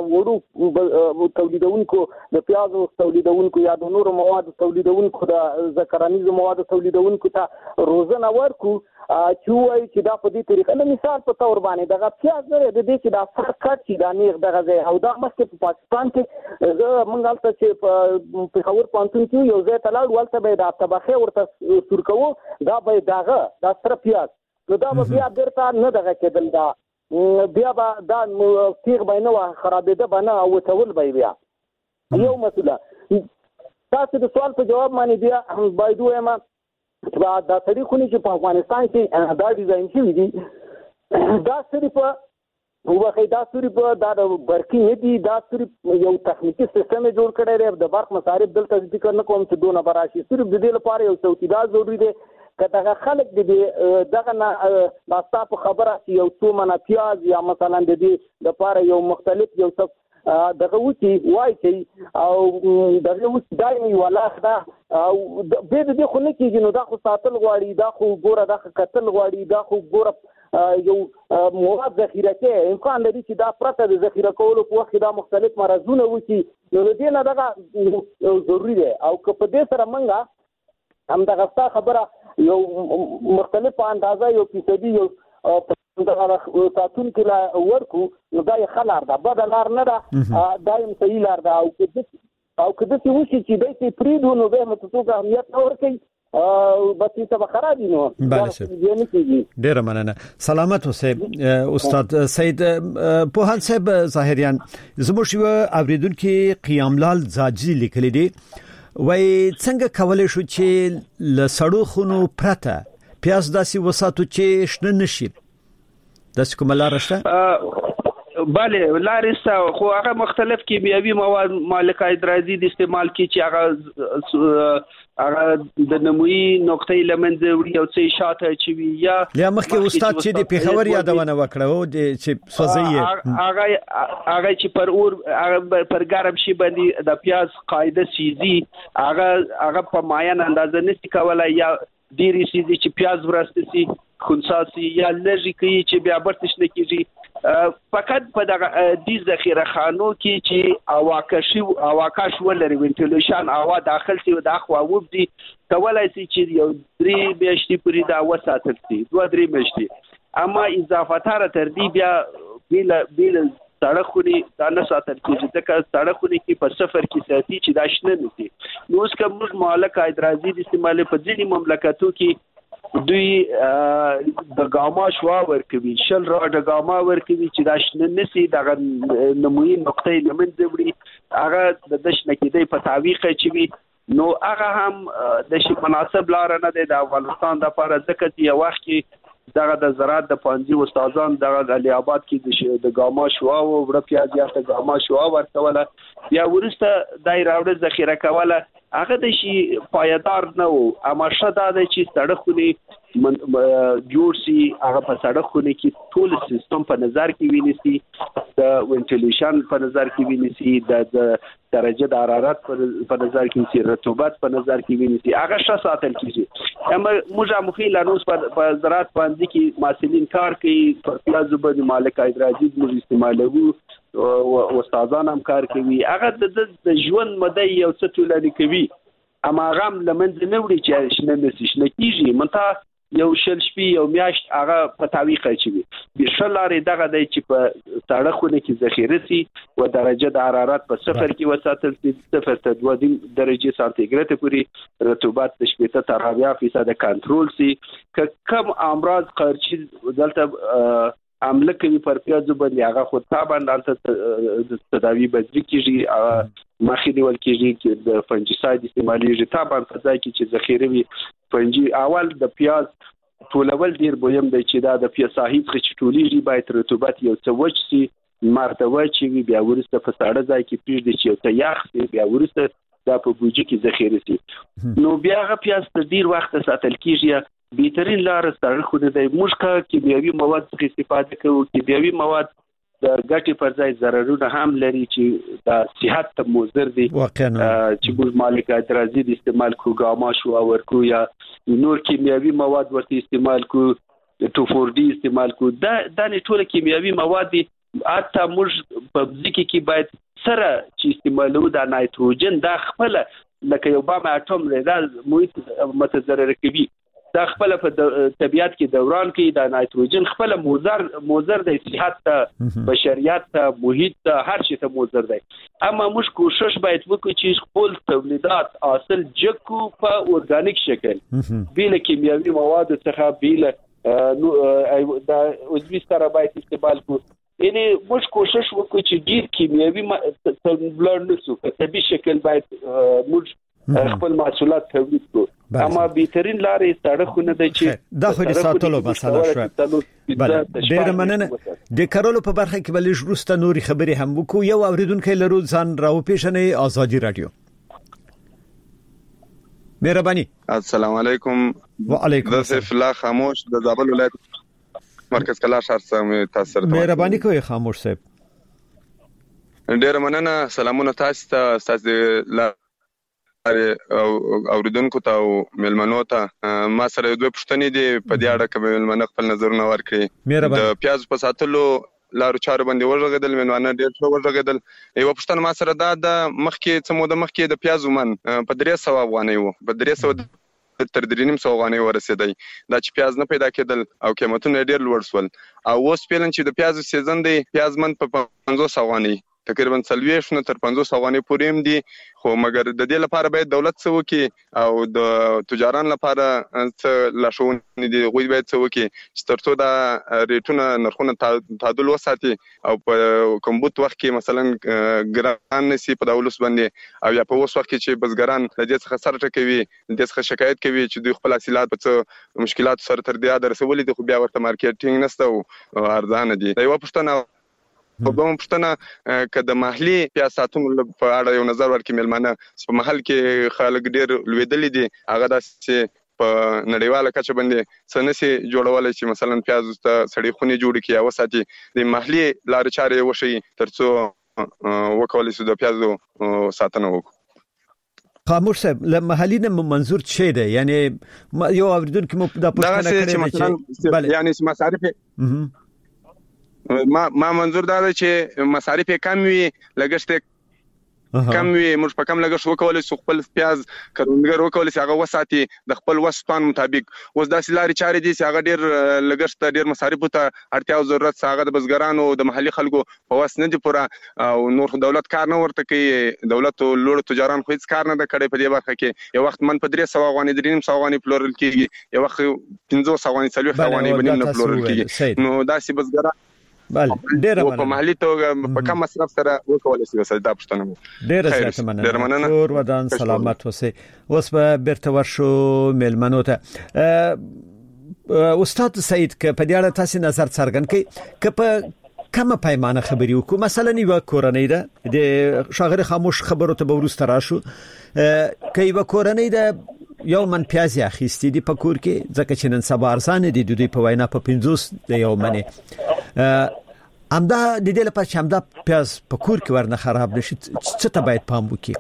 وړو تولیدونکو د پیازو تولیدونکو یا د نورو موادو تولیدونکو د ذکرانیزو موادو تولیدونکو ته روزنه ورکو چې وایي چې دا په دې طریقه نه مثال په تور باندې دغه پیاز نه د دې چې دا فرقات چې دا نیغ دغه ځای او دا مخکې په پاکستان کې زه مونږ البته چې په خبر پانتون کې یو ځای ته لاړ ولته به دا طبخه ورته سور کوو دا به داغه دا سره پیاز نو دا به بیا بیرته نه دغه کېدل دا بیا به دا تیغ به نه خرابېده به نه او تول به بیا یو مسله تاسو د سوال په جواب باندې بیا باید وایم دا د سړي خوني چې په افغانستان کې دا ډیزاین شوی دي دا سړي په وخت دا سړي په دا برقي نه دي دا سړي یو تخنیکی سیستم جوړ کړی دی د برق مصارف دلته ذکر نه کوم چې دونه براشي صرف د دې لپاره یو څوکیدار ضروري دی کله خلک د دغه نه لاستا په خبره چې یو څو منه پیاز یا مثلا د دې لپاره یو مختلف یو څه دغه وتی وای چې او دغه وتی دایمي ولا خدا او به دې خو نه کېږي نو دا خو ساتل غواړي دا خو ګوره دا قتل غواړي دا خو ګوره یو مواد ذخیره کې امکان لري چې دا پرته د ذخیره کولو په وخت دا مختلف مرزونه وتی نو دې نه دغه ضروری دی او که په دې سره منګه هم دغه ستا خبره یو مختلف اندازه یو فیصدي یو دغه ساتون کې لا ورکو نو دا یې خلار ده بدل لار نه ده دایم صحیح لار ده او که او که د څه وشي چې د دې پریدو نو به متوګه اهمیت نه ورکړي او بس څه به خرابې نو ډېر مننه سلامت اوسئ استاد سید پوهان صاحب ظاهریان زموږ یو اوریدونکو قیاملال زاجي لیکلی دی وای څنګه کولای شو چې ل سړو خونو پرته پیاز داسې وساتو چې شنه نشي داسې کومه لار شته بله لارې شته خو هغه مختلف کیمیاوي مواد مالک هایدرازي د استعمال کی چې هغه هغه د نموي نقطې لمنځه وړي او څه شاته چې وي یا یا مخکې استاد چې د پیښور یادونه وکړه او د چې سوځي هغه هغه چې پر اور پر ګرم شي باندې د پیاز قاعده سيزي هغه هغه په معین اندازه نشي کولای یا ډيري سيزي چې پیاز ورسته سي خنساسي یا لږی کوي چې بیا برتش نه کیږي فقط په دغه د ذخیره خانو کې چې اواکشي اواکاش ولري وینټیلیشن هوا داخل سي او د اخوا وبدي کولای شي چې یو درې میاشتې پورې دا وساتل شي دوه درې میاشتې اما اضافه تر تر دې بیا بیل بیل سړک خوني دا نه ساتل کیږي ځکه سړک خوني کې په سفر کې ساتي چې دا شنه نشي. نو اوس کوم مالک اعتراضي د استعمال په ځینې مملکتو کې دوی د ګاما شوا ورکوي شل را د ګاما ورکوي چې دا شنه نشي دا نموي نقطې لمن دی هغه د دشنه کې دی په تعویق چې وي نو هغه هم د شي مناسب لار نه دی د افغانستان د لپاره ځکه چې یو وخت کې دغه د زراعت د پانځي استادان دغه د علي آباد کې د ګاما شوا او وړ پیاز یا د ګاما شوا ورکوله بیا ورسته دای راوړ ذخیره کوله هغه د شي پایدار نه وو اما شدا د چې سړکونه جوړ سي هغه په سړکونه کې ټول سیستم په نظر کې ونیسي د وینټیلیشن په نظر کې ونیسي د درجه د حرارت په نظر کې ونیسي رطوبت په نظر کې ونیسي هغه ش ساتل کیږي اما موږ مخې لانوس په زراعت باندې کې ماسلین کار کوي په پلازو باندې مالک اعتراضي موږ استعمالوي او استادان هم کار کوي هغه د ژوند مده یو څه ټولني کوي اما غم لمن نه وړي چې شنه نشي شنه کیږي منته یو شل شپې یو میاشت هغه په تعویق اچوي په شلارې دغه د چې په سړکونه کې ذخیره سي او درجه د حرارت په صفر کې وساتل سي صفر ته دوه درجه سانتیګریډ پورې رطوبت د شپږ تر اویا فیصد کنټرول سي کم امراض قرچي دلته عمله کوي پر پیازو باندې هغه خو تابع دلته تداوی بدري کیږي مخې نیول کیږي د فنجیساید استعمالي تابع په ځای کې چې ذخیره وي فنجي اول د پیاز ټولول ډیر مهم دی چې دا د پیاز صاحب چې ټولېږي باید رطوبت یو څه وچ سي مرتبه چې بیا ورسته په ساړه ځای کې پریږدي چې یو څه یخ سي بیا ورسته دا په بوجي کې ذخیره سي نو بیا هغه پیاز تر ډیر وخت ساتل کیږي بهترین لار سړکونه د موږ کیمیاوي مواد څخه استفاده کوو کیمیاوي مواد د ګټي پر ځای ضررونه هم لري چې د صحت ته مضر دي چې موږ مالک اعتراضي د استعمال کو ګاما شو ورکو یا نور کیمیاوي مواد ورته استعمال کو ټو فور ډي استعمال کو دا د ټول کیمیاوي مواد دي اته موږ په ځکه کې باید سره چې استعمالو د نایتروجن د خپل لکه یو بام اټوم لري دا محیط متضرر کوي دا خپل په طبيعت کې دوران کوي دا نایتروجن خپل موزر موزر د صحت ته بشریت ته محیط ته هر شي ته موزر دی اما موږ کوشش باید وکړو چې خپل تولیدات حاصل جکو په اورګانیک شکل بیل کیمیاوي مواد څخه بیل نو دا اوسبي سره باید استعمال کو یعنی موږ کوشش وکړو چې ډیر کیمیاوي تبلور نسو په طبي شکل باید موږ خپل محصولات تولید کړو اما بهترین لارې سړکونه د چې دا خو د ساتلو مسله شو بله ډیر مننه د کارولو په برخه کې بلې جوړسته نوري خبرې هم وکړو یو اوریدونکو لرو ځان راو پیښنې ازادي رادیو مهرباني السلام علیکم وعلیکم السلام سیف الله خاموش د زابل ولایت مرکز کلا شهر څخه تاسو سره مهرباني کوي خاموش صاحب ډیر مننه سلامونه تاسو ته تاسو او اوریدونکو ته او ملمنو ته ما سره دوه پښتنې دي په دې اړه کې ملمنه خپل نظرونه ورکړي د پیاز په ساتلو لارو چارو باندې ورغېدل ملمنه ډېر څو ورغېدل یو پښتن ما سره دا د مخکې څه موده مخکې د پیاز ومن په درې سوه افغانۍ وو په درې سوه تر درې نیم سوه افغانۍ ورسېدی دا چې پیاز نه پیدا کېدل او قیمتونه ډېر لوړ شول او اوس پیلن چې د پیازو سیزن دی پیاز من په پنځوس افغانۍ تقریبا څلوېښت نه تر پنځوس افغانۍ پورې هم دي خو مګر د دې لپاره باید دولت څه وکړي او د تجاران لپاره څه لارښوونې دي هغوی باید څه وکړي چې تر څو دا ریټونه نرخونه تعادل وساتي او په کمبود وخت کې مثلا ګران نه سي په دا ولس باندې او یا په اوس وخت کې چې بزګران د دې څخه سر ټکوي د دې څخه شکایت کوي چې دوی خپل حاصلات په څه مشکلات سره تر دې رسولي دي خو بیا ورته مارکیټینګ نشته او ارزانه دي دا یو پښتنه په کوم پښتنه کده محلي پیاز ساتونو په اړه یو نظر ورکړي ملمنه په محل کې خلک ډیر لویدلې دي هغه داسې په نړیواله کچه باندې سنسي جوړول چې مثلا پیاز ته سړی خوني جوړ کړي او ساتي د محلي لار چارې وشي ترڅو وکولای شي د پیازو ساتنه وکړي خاموش صاحب له محلي نه منظور څه دی یعنی یو اوریدونکو مو د پښتنه کړی چې بله یعنی مصارف ما ما منظور دا دی چې مصارف کم وي لګښت کم وي موږ په کم لګښت وکولای شو خپل پیاز کروندګر وکولای شي هغه وساتي د خپل وسپان مطابق. اوس داسې لارې چارې دي چې هغه ډیر لګښت ډیر مصارف ته اړتیا او ضرورت هغه د بزګرانو د محلي خلکو په واس نه دي پوره او نور دولت کار نه ورته کوي. دولت لوړ تجاران خو هیڅ کار نه کړي په دې برخه کې. یو وخت من په درې سوه افغانۍ درې نیم سوه افغانۍ پلورل کیږي، یو وخت پنځوس افغانۍ څلوېښت افغانۍ باندې نه پلورل کیږي. نو داسې بزګران بله ډیره مننه په محلي توګه په کم مصرف سره وکولای شي وسه دا پښتنه مو ډیره زیاته مننه. ډیره مننه اور ودان سلامت اوسئ. اوس به بیرته ورشو میلمنو ته. استاد سعید که په دې اړه تاسو نظر څرګند کړئ که په کومه پیمانه خبري وکړو، مثلا یو کورنۍ ده د شاغر خاموش خبرو ته ورسته راشو که یو کورنۍ ده یو من پیاز اخیستی دی په کور کې ځکه چې نن سبا ارزانه دي د دوی په وینا په پنځوس د یو منې امدا د دې لپاره چې امدا پیاز په کور کې ورنه خراب نشي څه ته باید پام وکړي؟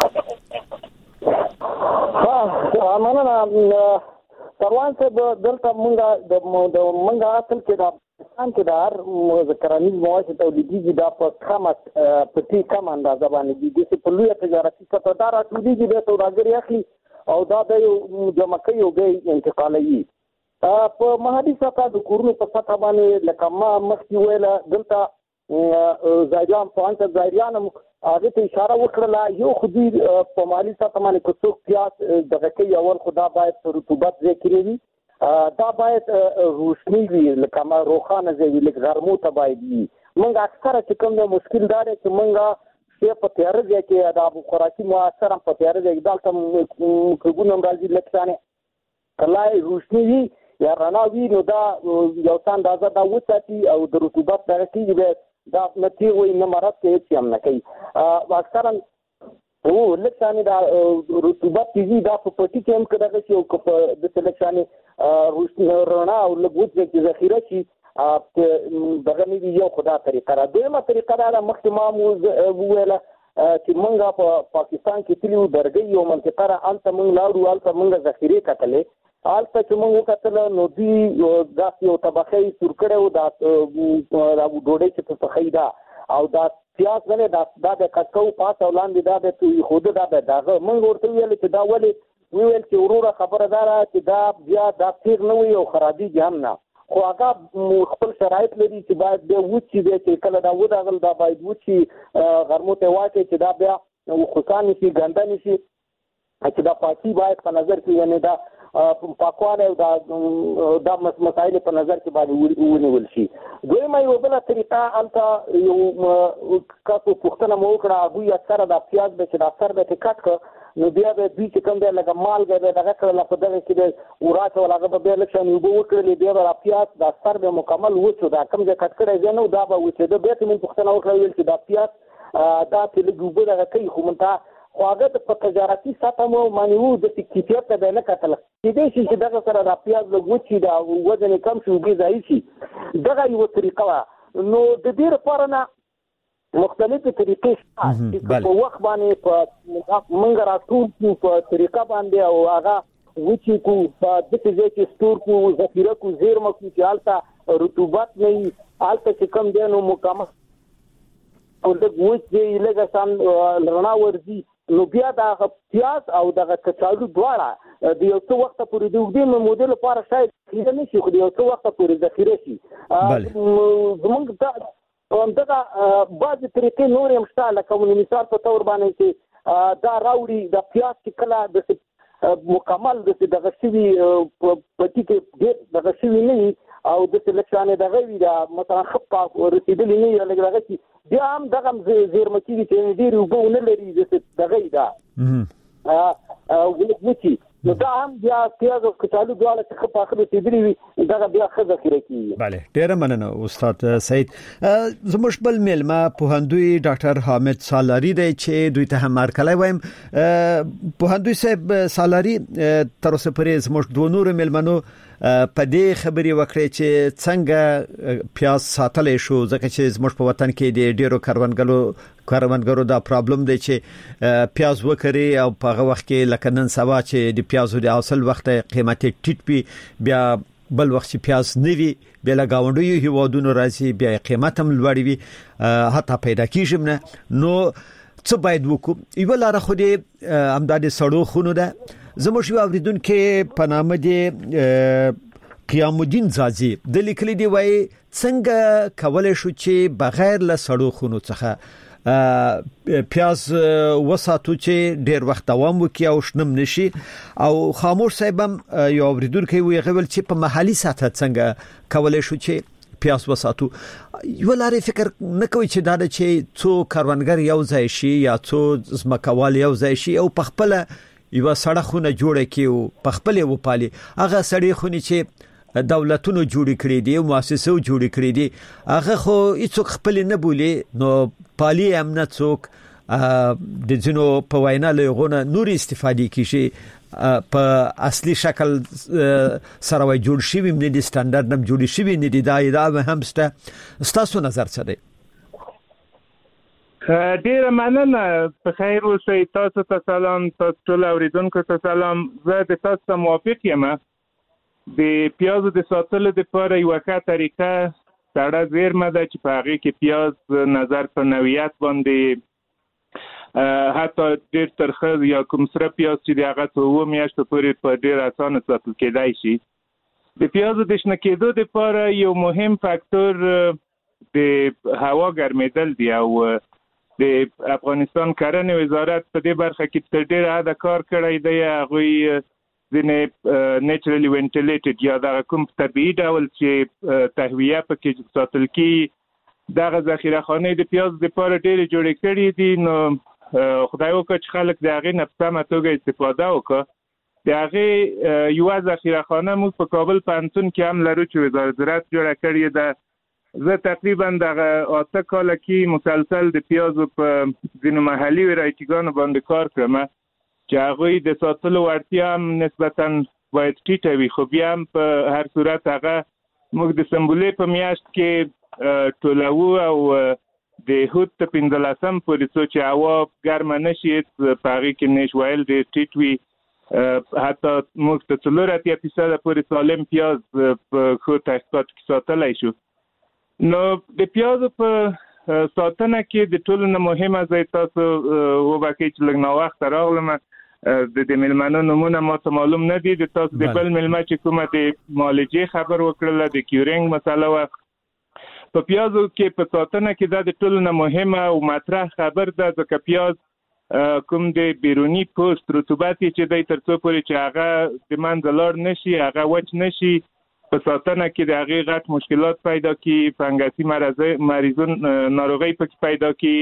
ها مننه سروان ته دلته مونږه د مونږه اصل کې دا پاکستان کې د هر کرنیز مواد تولیدي دا په خامه په تی کم اندازه باندې دي چې په لوی تجارتي ستادار اټولېږي د سوداګري اخلي او دا د یو جمع کوي او به انتقالوي په محلي سطح د کورونو په سطح باندې لکه ما مخکې ویله دلته زایران فانته زایران هغه ته اشاره وکړه یو خو دې په محلي سطح باندې که څوک پیاز دغه کوي اول خدا باید رطوبت ذکر وي، دا باید روشنی وي لکه ما روخانه ځای لکه غرمو ته باید وي. موږ اکثره چې کوم مشکل دا دی چې موږ په تیاره ځای کې د خوراکي مواد سره په تیاره ځای کې دلته مکروبونه راځي لکه کله روشنی وي یا رڼا وي نو دا یو څه اندازه دا وساتي او د رطوبت دغه کېږي دا نتیجه وي نه مرض کې هېڅ هم نه کوي. اکثرا او لکه دا رطوبت کېږي دا په پټي کې هم که دغه شي او که په داسې لکه رڼا او لږ وچ ځای کې ذخیره شي دغه نه وي. یو خو دا طریقه ده. دویمه طریقه دا ده مخکې ما مو وویله چې موږ په پاکستان کې تللي وو درګۍ یو منطقه ده هلته موږ لاړو هلته موږ ذخیرې کتلې هلته چې موږ وکتل نو دوی داسې یو طبقه یې سور کړی و دا ډوډۍ چې په پخوي ده او دا پیاز نه دا دا د کټکو پاس او لاندې دا د ایښوده دا د دغه موږ ورته ویل چې دا ولې ویل چې وروره خبره دا ده چې دا بیا دا تېر نه وي او خرابېږي هم نه خو هغه خپل شرایط لري چې باید بیا وچي دی چې کله دا ودغل دا باید وچي غرمو ته واچي چې دا بیا خوسان نشي ګنده نشي چې دا پاکي باید په نظر کې یعنې دا پاکواله او دا د مسایل په نظر کې باندې ونیول شي. دویمه یو بل طریقه البته یو کاسو پښتنه مو کړه هغه اکثره د پیاز به چې د اثر به کټ ک نو بیا به دوی چې کوم دی لکه مالګه به دغه کړل په دغه کې د وراثه ولاغه به لکه نو به وکړل بیا به پیاز د اثر به مکمل وچو دا کوم ځای کټ کړی نو دا به وچو د بیت من پښتنه وکړل چې دا پیاز دا چې لګوبه دغه کوي خو مونته خو هغه په تجارتي سطح مو مانیو د کیفیت ته نه کتل چې دې شي چې دغه سره د پیاز لګوچي دا وزن کم شي او ځای شي دغه یو طریقه نو د دې لپاره نه مختلفه طریقې شته په وخت باندې په منګ راتو په طریقه باندې او هغه وچی کو په دغه ځای کې ستور کو ذخیره کو زیرمه کو چې حالت رطوبت نه حالت چې کم دی نو مکمل او د وچې لږه سم رڼا ورځي نو بیا دا پیاز او دغه کچالو دواړه د یو څه وخت پورې د وګړي مودې لپاره شاید خیره نشي خو د یو څه وخت پورې ذخیره شي. زمونږ دا دغه بعضې طریقې نور هم شته لکه مثال په طور باندې چې دا راوړي د پیاز چې کله د مکمل د دغه شوي پټي کې ډېر دغه شوي نه وي او د سلکشانې دغه وي دا مثلا خپه رسېدلي نه وي لږ دغه چې بیا هم دغه زیرمه کېږي چې ډېرې اوبه ونه لري دغه دا وچي نو دا هم بیا پیاز او کچالو دواړه چې ښه پاخه رسېدلي وي دغه بیا ښه ذخیره کېږي. بله ډېره مننه استاد سعید. زموږ بل میلمه پوهندوی ډاکټر حامد سالاري دی چې دوی ته هم هرکلی وایم. پوهندوی صاحب سالاري تر اوسه پورې زموږ دوه نورو میلمنو په دې خبرې وکړې چې څنګه پیاز ساتلی شو ځکه چې زموږ په وطن کې د ډیرو کاروانګرو کاروانګرو دا پرابلم دی چې پیاز وکړي او په هغه وخت کې لکه نن سبا چې د پیازو د حاصل وخت قیمت ټیټ وي بیا بل وخت چې پیاز نه وي بیا له گاونډیو هیوادونو راځي بیا قیمت هم لوړ وي حتی پیدا کیږي نه. نو څه باید وکړو؟ یو لار خو دې امداد سړو خونو ده. زموږ یو اوریدونکو په نامه دی قیام الدین زازی د لیکلي دی وای څنګه کولای شو چې بغیر له سړو خونو څخه پیاز وساتو چې ډیر وخت دوام وکړي او شنم نشي. او خاموش صاحب یو اوریدونکو وی غوول چې په محلي سطح څنګه کولای شو چې پیاز وساتو. یو لارې فکر نه کوي چې دا چې څو کاروانګر یو ځای شي یا څو زمکوال یو ځای شي او په خپل یو سړه خونه جوړه کړي او په خپل وپالي. هغه سړی خوني چې دولتونو جوړ کړی دي او مؤسسو جوړ کړی دي هغه خو هیڅ خپل نه بولی نو پالي امنیت څوک د جنو په وینا له غونه نور استفادې کیږي په اصلي شکل سره وای جوړ شي وي د سټانډرډ نم جوړ شي وي نه دي دا دا هم ست ستاسو نظر څه دی؟ ډیره مننه. په خیر اوسئ. تاسو ته سلام. تاسو ټول اوریدونکو ته سلام. زه د تاسو سره موافق یم. د پیازو د ساتلو لپاره یو ښه طریقه سړه زیرمه ده چې په هغه کې پیاز نظر په نوعیت باندې حتی ډیر ترخه یا کوم سره پیاز چې د هغه څو اوه میاشتو پورې په ډیر اسانه ساتل کېدای شي. د پیازو د شنه کېدو لپاره یو مهم فاکتور د هوا ګرمېدل دی او د افغانستان کرنې وزارت په دې برخه کې تر ډیره حده کار کړی دی. هغوی ځینې نیچرلی وینټیلیټډ یا دغه کوم طبیعي ډول چې تهویه پکې ساتل کېږي دغه ذخیره خانې د پیاز لپاره ډېرې جوړې کړې دي. نو خدای وکړه چې خلک د هغې نه په سمه توګه استفاده وکړه. د هغې یوه ذخیره خانه موږ په کابل پوهنتون کې هم لرو چې وزارت زراعت جوړه کړې ده. زه تقریبا دغه اته کاله کې مسلسل د پیازو په ځینو محلي ورایټیګانو باندې کار کړم چې هغوی د ساتلو وړتیا هم نسبتاً باید ټیټه وي، خو بیا هم په هر صورت هغه موږ د سنبلې په میاشت کې ټولوو او د هود ته پنځلسم پورې څو چې هوا ګرمه نشي په هغې کې نیش ویل ډېر ټیټ وي. حتی موږ ته څلور اتیا فیصده پورې سالم پیاز په ښو تحقیقاتو کې ساتلی شو. نو د پیازو په ساتنه کې د ټولو نه مهمه ځای تاسو وبخښئ چې لږ ناوخته راغلم، د د میلمنو نومونه ماته معلوم نه دي. د تاسو د بل میلمه چې کومه د معالجې خبر وکړله د کیورینګ مسله وه په پیازو کې په ساتنه کې دا د ټولو نه مهمه او مطرح خبر ده، ځکه پیاز کوم د بیروني پوست رطوبت چې دی تر څو پورې چې هغه د منځه لاړ نشي هغه وچ نشي په ساتنه کې د هغې غټ مشکلات پیدا کی، فنګسي مریضون ناروغۍ پکې پیدا کی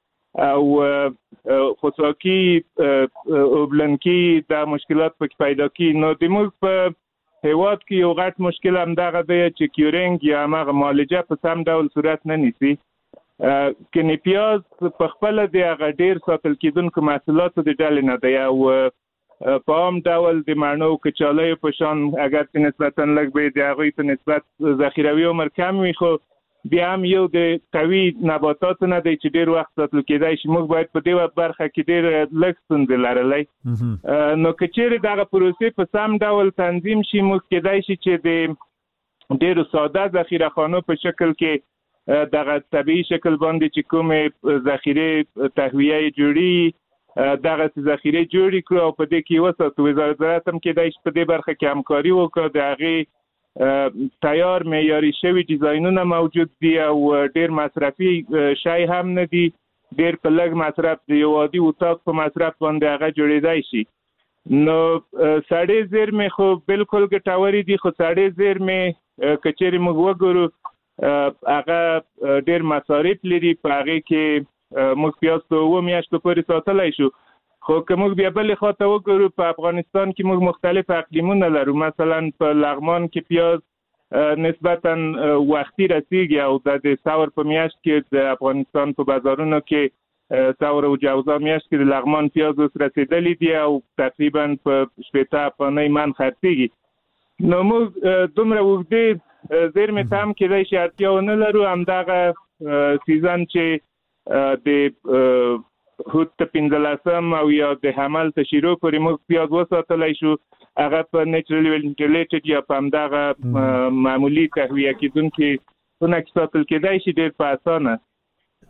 او خوساکي اوبلنکي دا مشکلات پکې پیدا کی. نو د موږ په هیواد کې یو غټ مشکل هم دغه دی چې کیورینګ یا هماغه معالجه په سم ډول صورت نه نیسي. کنې پیاز په خپله د هغه ډېر ساتل کېدونکو محصولاتو د ډلې نه دی او په عام ډول د مڼو کچالیو په شان اگر چې نسبتاً لږ به د هغوی په نسبت ذخیروي عمر کم وي، خو بیا هم یو د قوي نباتاتو نه دی چې ډېر وخت ساتل کېدای شي. موږ باید په دې برخه کې ډېر لږ ستونزې لرلی. نو که چیرې دغه پروسې په سم ډول تنظیم شي موږ کېدای شي چې د ډېرو ساده ذخیره خانو په شکل کې دغه طبیعي شکل باندې چې کومې ذخیرې تهویه جوړي دغه ذخیره جوړې کړو او په دې کې وساتو. وزارت زراعت هم کېدای شي په دې برخه کې همکاري وکړي. د هغې تیار معیاري شوي ډیزاینونه موجود دي او ډېر مصرفي شی هم نه دي، ډېر په لږ مصرف د یو عادي اتاق په مصرف باندې هغه جوړېدای شي. نو سړې زیرمې خو بالکل ګټورې دي، خو سړې زیرمې که چیرې موږ وګورو هغه ډېر مصارف لري. په هغې کې موږ پیاز په اوه میاشتو پورې ساتلی شو، خو که موږ بیا بلې خواته وګورو په افغانستان کې موږ مختلف اقلیمونه لرو. مثلا په لغمان کې پیاز نسبتا وختي رسیږي او د ثور په میاشت کې د افغانستان په بازارونو کې ثور او جوزا میاشت کې د لغمان پیاز اوس رسیدلی دي او تقریبا په شپېته افغانۍ من خرڅېږي. نو موږ دومره اوږدې زیرمې ته هم کېدای شي اړتیا ونه لرو. همدغه سیزن چې د هود ته پنځلسم او یا د حمل ته شیرو پورې موږ پیاز وساتلی شو، هغه په نیچرلی وینټیلیټډ یا په همدغه معمولي تهویه کېدونکي خونه کې ساتل کېدای شي ډېر په اسانه.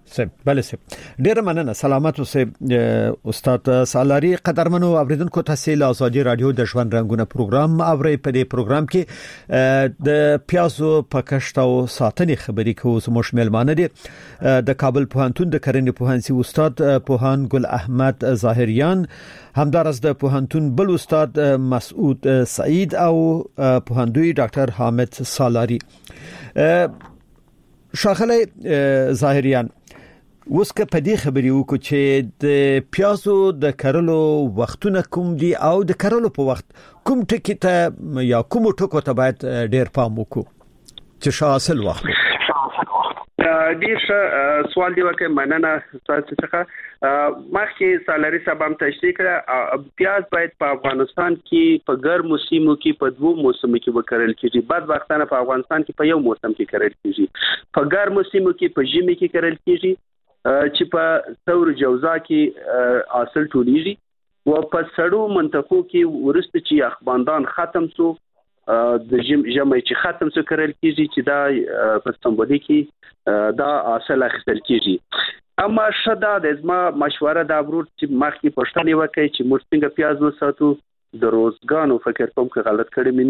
سب بله سب ډیر مننه سلامت اوسه استاد سالاری قدرمنو اوریدونکو تاسو له ازادي رادیو د ژوند رنگونه پروګرام اوري په دې پروګرام کې د پیازو پکشت او ساتنې خبرې کوو زموږ ملمانه دي د کابل پوهنتون د کرنې پوهنځي استاد پوهان ګل احمد ظاهریان همدارس د پوهنتون بل استاد مسعود سعید او پوهندوی ډاکټر حامد سالاری. شاغله ظاهریان اوس که په دې خبرې وکړو چې د پیازو د کرلو وختونه کوم دي او د کرلو په وخت کوم ټکی ته یا کوم ټکو ته باید ډیر پام وکړو چې شاسل وخت ډیر سوال دی وکه مننه تاسو څخه مخکې سالاري صاحب هم تشریح کړ پیاز باید په افغانستان کې په ګرمو سیمو کې په دوه موسمو کې وکړل کیږي بعد وختانه په افغانستان کې په یو موسم کې کرل کیږي په ګرمو سیمو کې په ژمي کې کرل کیږي چې په ثور جوزا کې حاصل ټولیږي او په سړو منطقو کې ورسته چې اخباندان ختم سو د ژمي چې ختم سو کرل کیږي چې دا په سمبولي کې دا حاصل اخیستل کیږي اما شدا د زما مشوره دا ورور چې مخکې پښتنې وکړي چې موږ څنګه پیاز وساتو د روزګانو فکر کوم کې غلط کړی مې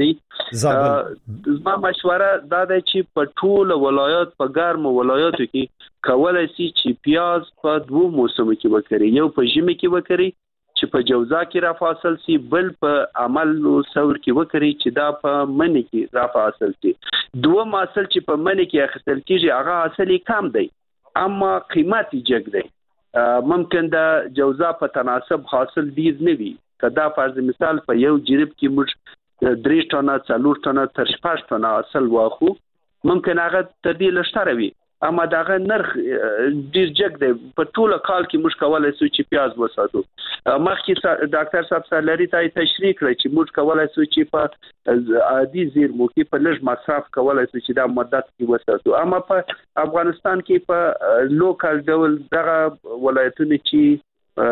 نه زما مشوره دا ده چې په ټول ولایت په ګرم ولایتو کې کولای شي چې پیاز په دوه موسمو کې وکړي یو په ژمي کې وکړي چې په جوزا کې را فاصل سي بل په عمل او ثور کې وکړي چې دا په منی کې را فاصل سي دوه حاصل چې په منی کې اخیستل کیږي هغه حاصل کم دی اما قیمتي جګ دی ممکن دا جوزا په تناسب حاصل ډیر نه وي کدا فرض مثال په یو جریب کې موږ درې ټنه څلور ټنه تر شپږ ټنه حاصل واخو ممکن هغه تدې لشتره وي اما داغه نرخ ډیر جګ دی په ټوله کال کې موږ کولای شو چې پیاز وساتو مخکې ډاکټر صاحب سالاری ته تشریح کړی چې موږ کولای شو چې په عادي زیرمو کې په لږ مصرف کولای شو چې دا مدت کې وساتو اما په افغانستان کې په لوکل ډول دغه ولایتونه چې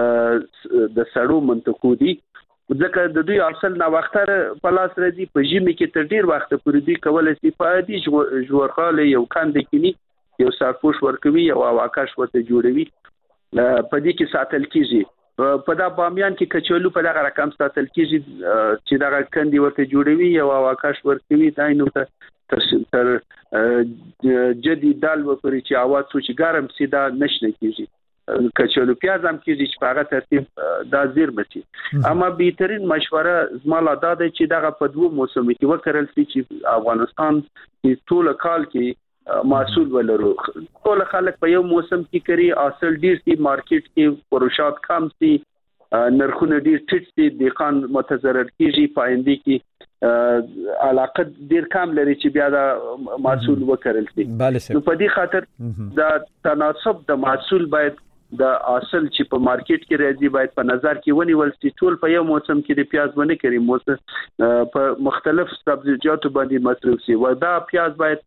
د سړو منطقو دي ځکه د دوی اصل نه وختره په لاس راځي په ژمي کې تر ډیر وخت پورې دوی کولای شي په دې جوړخاله یو کاند کې یو سارپوش ورکوي او واکاش ورته جوړوي په دې کې ساتل کیږي په دا بامیان کې کچولو په دغه رقم ساتل کیږي چې دغه کندي ورته جوړوي او واکاش ورکوي دا نو تر تر جدي دال وپري چې اواز چې ګرم سي دا نشنه کیږي کچولو پیاز هم کیږي چې په هغه ترتیب دا زیر بچي اما بهترین مشوره زماله دا ده چې دغه په دوه موسمو کې وکړل شي چې افغانستان کې ټول کال کې محصول ولرو ټول خلک په یو موسم کې کوي حاصل ډیر سي مارکیټ کې فروشات کم سي نرخونه ډیر ټیټ سي دهقان متضرر کیږي پاینده کې علاقه ډیر کم لري چې بیا دا محصول وکړل شي نو په دې خاطر دا تناسب د محصول باید د حاصل چې په مارکیټ کې راځي باید په نظر کې ونیول شي ټول په یو موسم کې د پیاز باندې کوي موسم په مختلف سبزیجاتو باندې مصرف شي و دا پیاز باید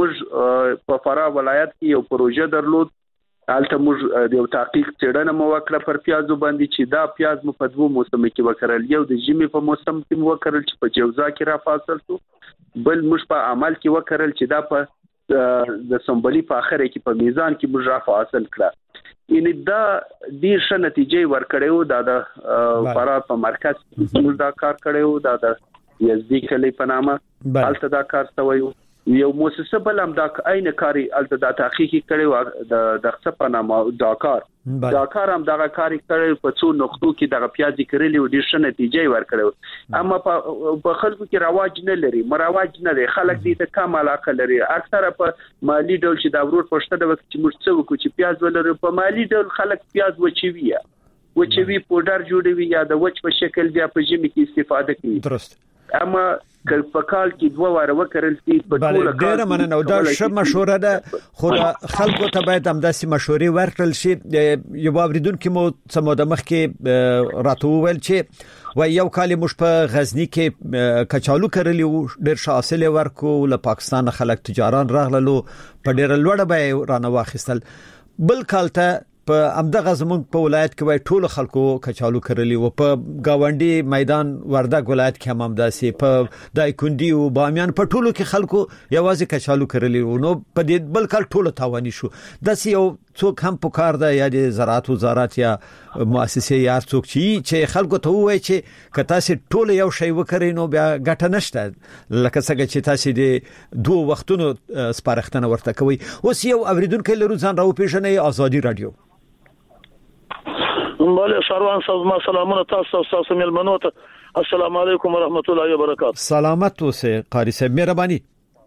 موږ په فراه ولایت کې یو پروژه درلود البته موږ د یو تحقیق څېړنه مو وکړه پر پیازو باندې چې دا پیاز مو په دوه موسمو کې وکړل یو د ژمي په موسم کې مو وکړل چې په جوزا کې را فاصل شو بل موږ په عمل کې وکړل چې دا په د سمبلی په اخر کې په میزان کې موږ را فاصل کړه ان دا ډیر ښه نتیجې ورکړیو دا د فراه په مرکز موږ دا کار کړیو دا د یزدی کلی په نامه البته دا کار شوی یو مؤسسه بل هم دا عین کاری البته دا تحقیق کړیو د دغه په نامه داکار داکار هم دا کاری کړی په څو نقطو کې د پیازي کړلې ډیر ښه نتیجې ورکړیو اما په خلکو کې رواج نه لري مراواج نه لري خلک دې ته کم علاقه لري اکثره په مالی ډول چې دا ورور پښته د وخت چې موږ څه وکړو چې پیاز ولرو په مالی ډول خلک پیاز وچوي وچوي پودر جوړوي یا د وچ په شکل بیا په ژمي کې استفاده کوي درست اما په کال کې دوه واره وکړل شي په ټول کال ډیر مننه او دا ښه مشوره ده خو خلکو ته باید هم داسې مشورې ورکړل شي یو اوریدونکو مو سمو د مخ کې راته ویل چې و یو کال موږ په غزنی کې کچالو کړلی ډیر حاصل ورکو له پاکستان خلک تجاران راغللو په ډیر لوړه به رانه واخیستل بل کال ته په امدغه زمون په ولایت کې وای ټول خلکو کچالو کرلی او په گاونډي میدان وردګ ولایت کې هم امداسي په دایکندي او بامیان په ټولو کې خلکو یوازې کچالو کرلی نو په دې بل کال ټول تاواني شو د یو څوک هم په کار ده یا د زراعت وزارت یا مؤسسه یا څوک چې خلکو ته وایي چې کته سي ټول یو شی وکړي نو بیا ګټه نشته لکه څنګه چې تاسو د دوه وختونو سپارښتنه ورته کوي. اوس یو اوریدونکو لرو ځان راو پیژنې ازادي رادیو. بله سروان صاحب ما سلامونه تاسو تاسو ملمنو ته السلام علیکم ورحمت الله وبرکاته. سلامت اوسه قاری صاحب مهرباني.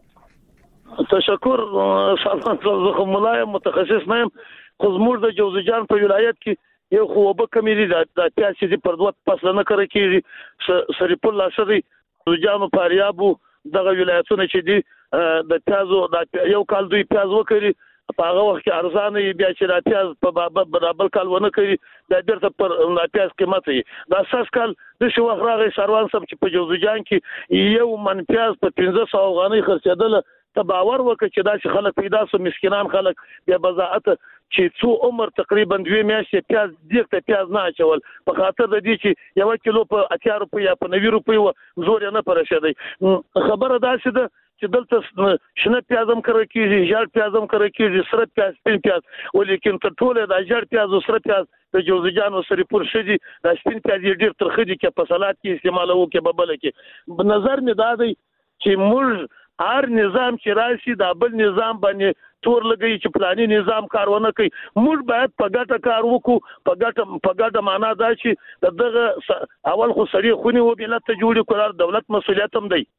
تشکر سلام زه ملایم متخصص نیم خو زموږ د جوزجان په ولایت کې یو خوبه کمیری د پیاسې د پردوت پسله نه کړی کیږي سریپ الله سری جوزجان په اریابو دغه ولایتونه چې دي د پیازو د یو کال دوی پیاز وکړي په هغه وخت کې ارزانه بیا چې د پیاز په برابر کال ونه کړي د بیرته پر د پیاز قیمت د اساس کال د شو غراغي سروان سم چې په جوزجان کې یو من پیاز په پنځه سوه افغانۍ خرڅېدل ته باور وکړه چې دا چې خلک پیدا سو مسکینان خلک بیا بزاعت چې څو عمر تقریبا دوه میاشتې پیاز دیګته پیاز نه اچول په خاطر د دې چې یو کیلو په اتیا روپۍ یا په نوي روپۍ و زور نه پرشدي خبره دا چې چې دلته شنه پیازم کړی کیږي ژړ پیازم کړی کیږي سره پیاز سپین پیاز ولیکن ته ټول د ژړ پیاز او سره پیاز د جوزجان او سری پور شدي د سپین پیاز ډیر ترخه دي کې په سلاد کې استعمالوي کې ببل کې نظر می دا دی چې موږ هر نظام چې راشي دا بل نظام باندې تور لګي چې پلاني نظام کارونه کوي موږ باید په ګټه کار وکړو په ګټه په ګټه معنا دا چې دغه اول خو سړي خونی و ملت ته جوړي کولار دولت مسولیت هم دی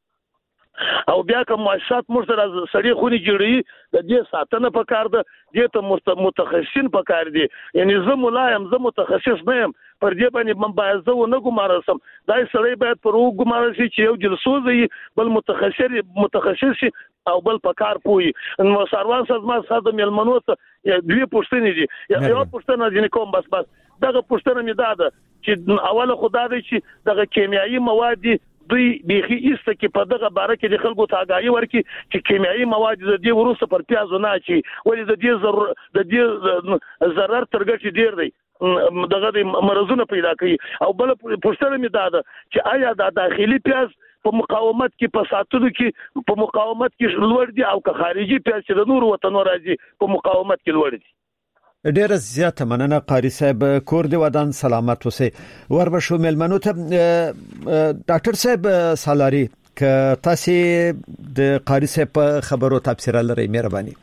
او بیا کوم مؤسسات موږ سره سړي خونی جوړي د دې ساتنه په کار ده دې ته متخصصین په کار دي یعنی زه ملایم زه متخصص نه یم پر دې باندې من باید زه نه ګمارسم دا سړی باید پر و ګمارسي چې یو جلسوزي بل متخصص متخصص او بل په کار پوي نو سروان صاحب ما ساده ملمنو ته دوی پښتنې دي یو پښتنه ځینې کوم بس بس دغه پښتنه می ده چې اوله خدای دی چې دغه کیمیاوي مواد دوی بيخي ایسته کې په دغه باره کې د خلکو ته آگاهي ورکړي چې کیمیاوي مواد د دې وروسته پر پیازو نه اچي ولې د دې ضرر د دې ضرر ترګټ ډیر دی دغه د مرزونه پیدا کوي او بل پوښتنه می ده چې آیا د داخلي پیاز په مقاومت کې په ساتلو کې په مقاومت کې لوړ دي او که خارجي پیاز چې د نور وطنو راځي په مقاومت کې لوړ دي. ډیر زیاته مننه قاری صاحب کور دی ودان سلامت اوسه ور بشو ملمنو ته ډاکټر صاحب سالاری ک تاسو د قاری صاحب خبرو تفسیر لري مهرباني.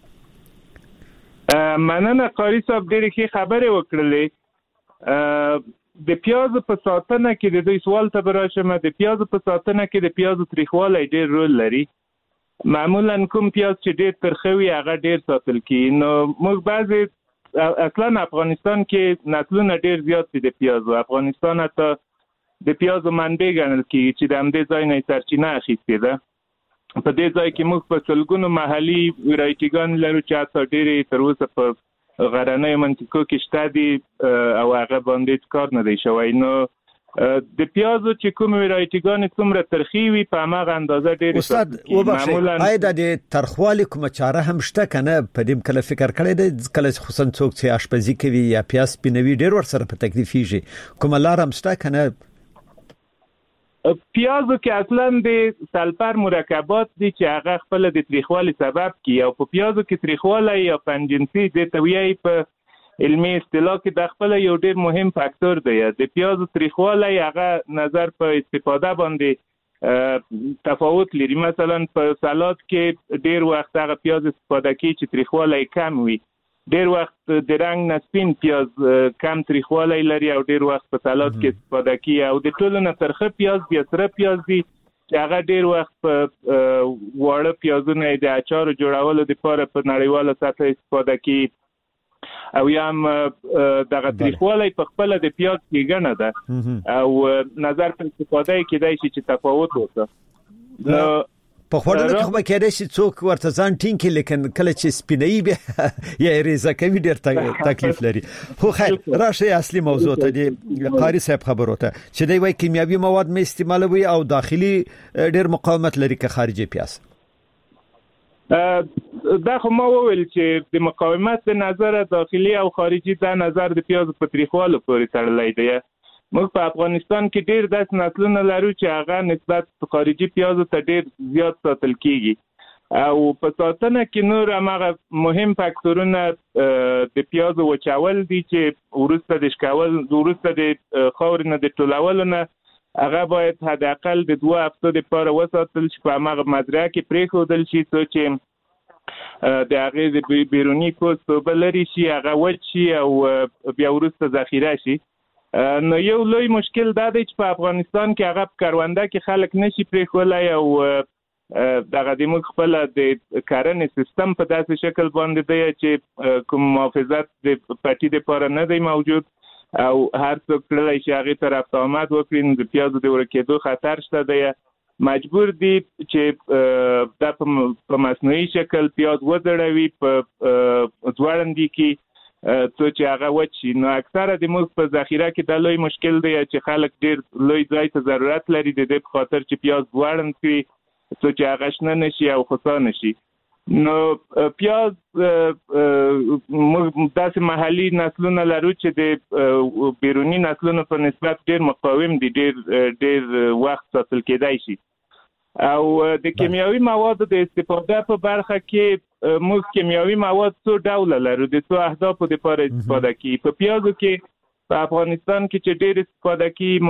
مننه قاری صاحب ډیره کې خبره وکړلې د پیاز په ساتنه کې د دوی سوال ته براشم د پیاز په ساتنه کې د پیاز تریخوالی ډیر رول لري معمولا کوم پیاز چې ډیر ترخوي هغه ډیر ساتل کی نو موږ بعضی اصلا افغانستان کې نسلونه ډیر زیات دي د پیازو افغانستان ته د پیازو منبع ګڼل کیږي چې د همدې ځای نه سرچینه اخیستې ده په دې ځای کې موږ په سلګونو محلي ورایټیګان لرو چې تاسو ډېری تر اوسه په غرنۍ منطقو کې شته دي او هغه باندې کار نه دی شوی نو د پیازو چې کوم ورایټیګان څومره ترخی وي په هغه اندازه ډېر استاد معمولا آیا د ترخوالي کوم چاره هم شته کنه په دې کله فکر کړی دی کله خصوصا څوک چې آشپزي کوي یا پیاز پینوي ډېر ور سره په تکلیفيږي کوم لار هم شته کنه پیازو کې اصلا د سلفر مرکبات دي چې هغه خپل د تریخوالي سبب کی او په پیازو کې تریخوالی یا پنجنسي د تویې په علمي اصطلاح کې د خپل یو ډېر مهم فاکتور دی د پیازو تریخوالی هغه نظر په استفاده باندې تفاوت لري مثلا په سلاد کې ډېر وخت هغه پیاز استفاده کوي چې تریخوالی کم وي ډېر وخت د رنگ نسپین پیاز کم تریخوالی لري او ډېر وخت په سلاد کې استفاده کوي او د ټولو نه ترخه پیاز بیا سره پیاز دي چې هغه ډېر وخت په واړه پیازونه د اچارو جوړولو لپاره په نړیواله سطح استفاده کوي او یا هم دغه تریخوالی په خپل د پیاز کې ګڼه ده او نظر په استفاده کې دی چې تفاوت وکړي نو په خوړل کې خو کېدای شي څوک ورته ځان ټینګ کړي لیکن کله چې سپینې به یا ریزه کوي ډېر تکلیف لري خو خیر راشه اصلي موضوع ته دی قاری صاحب خبرو ته چې دی وایي کیمیاوي مواد مې استعمالوي او داخلي ډېر مقاومت لري که خارجي پیاز دا خو ما وویل چې د مقاومت د نظر داخلي او خارجي دا نظر د پیاز په تاریخوالو پورې تړلی دی. موږ په افغانستان کې ډېر داسې نسلونه لرو چې هغه نسبت خارجي پیازو ته ډېر زیات ساتل کیږي او په ساتنه کې نور هغه مهم فاکتورونه د پیازو وچول دي چې وروسته د شکول وروسته د خاورې نه د ټولولو نه هغه باید حد اقل د دوه هفتو لپاره وساتل شي، په هغه مزرعه کې پرېښودل شي څو چې د هغې د بیروني پوست اوبه لرې شي، هغه وچ شي او بیا وروسته ذخیره شي. نو یو لوی مشکل دا دی چې په افغانستان کې هغه په کرونده کې خلک نشي پرېښولی او دغه د موږ خپله د کرنې سیستم په داسې شکل باندې دی چې کوم محافظت د پټي دپاره نه دی موجود او هر څوک تللی شي هغې ته رفت آمد وکړي، نو د پیازو د ورکېدو خطر شته دی. مجبور دي چې دا په مصنوعي شکل پیاز وځړوي په ځوړندي کې څو چې هغه وچ شي. نو اکثره د موږ په ذخیره کې دا لوی مشکل دی چې خلک ډېر لوی ځای ته ضرورت لري د دې په خاطر چې پیاز ځوړند کړي څو چې هغه شنه نه شي او خوسا نه شي. نو پیاز موږ داسې محلي نسلونه لرو چې د بیروني نسلونو په نسبت ډېر مقاوم دي، ډېر ډېر وخت ساتل کېدای شي. او د کیمیاوي موادو د استفاده په برخه کې موږ کیمیاوي مواد څو ډوله لرو د څو اهدافو لپاره استفاده کوي. په پیازو کې په افغانستان کې چې ډېر استفاده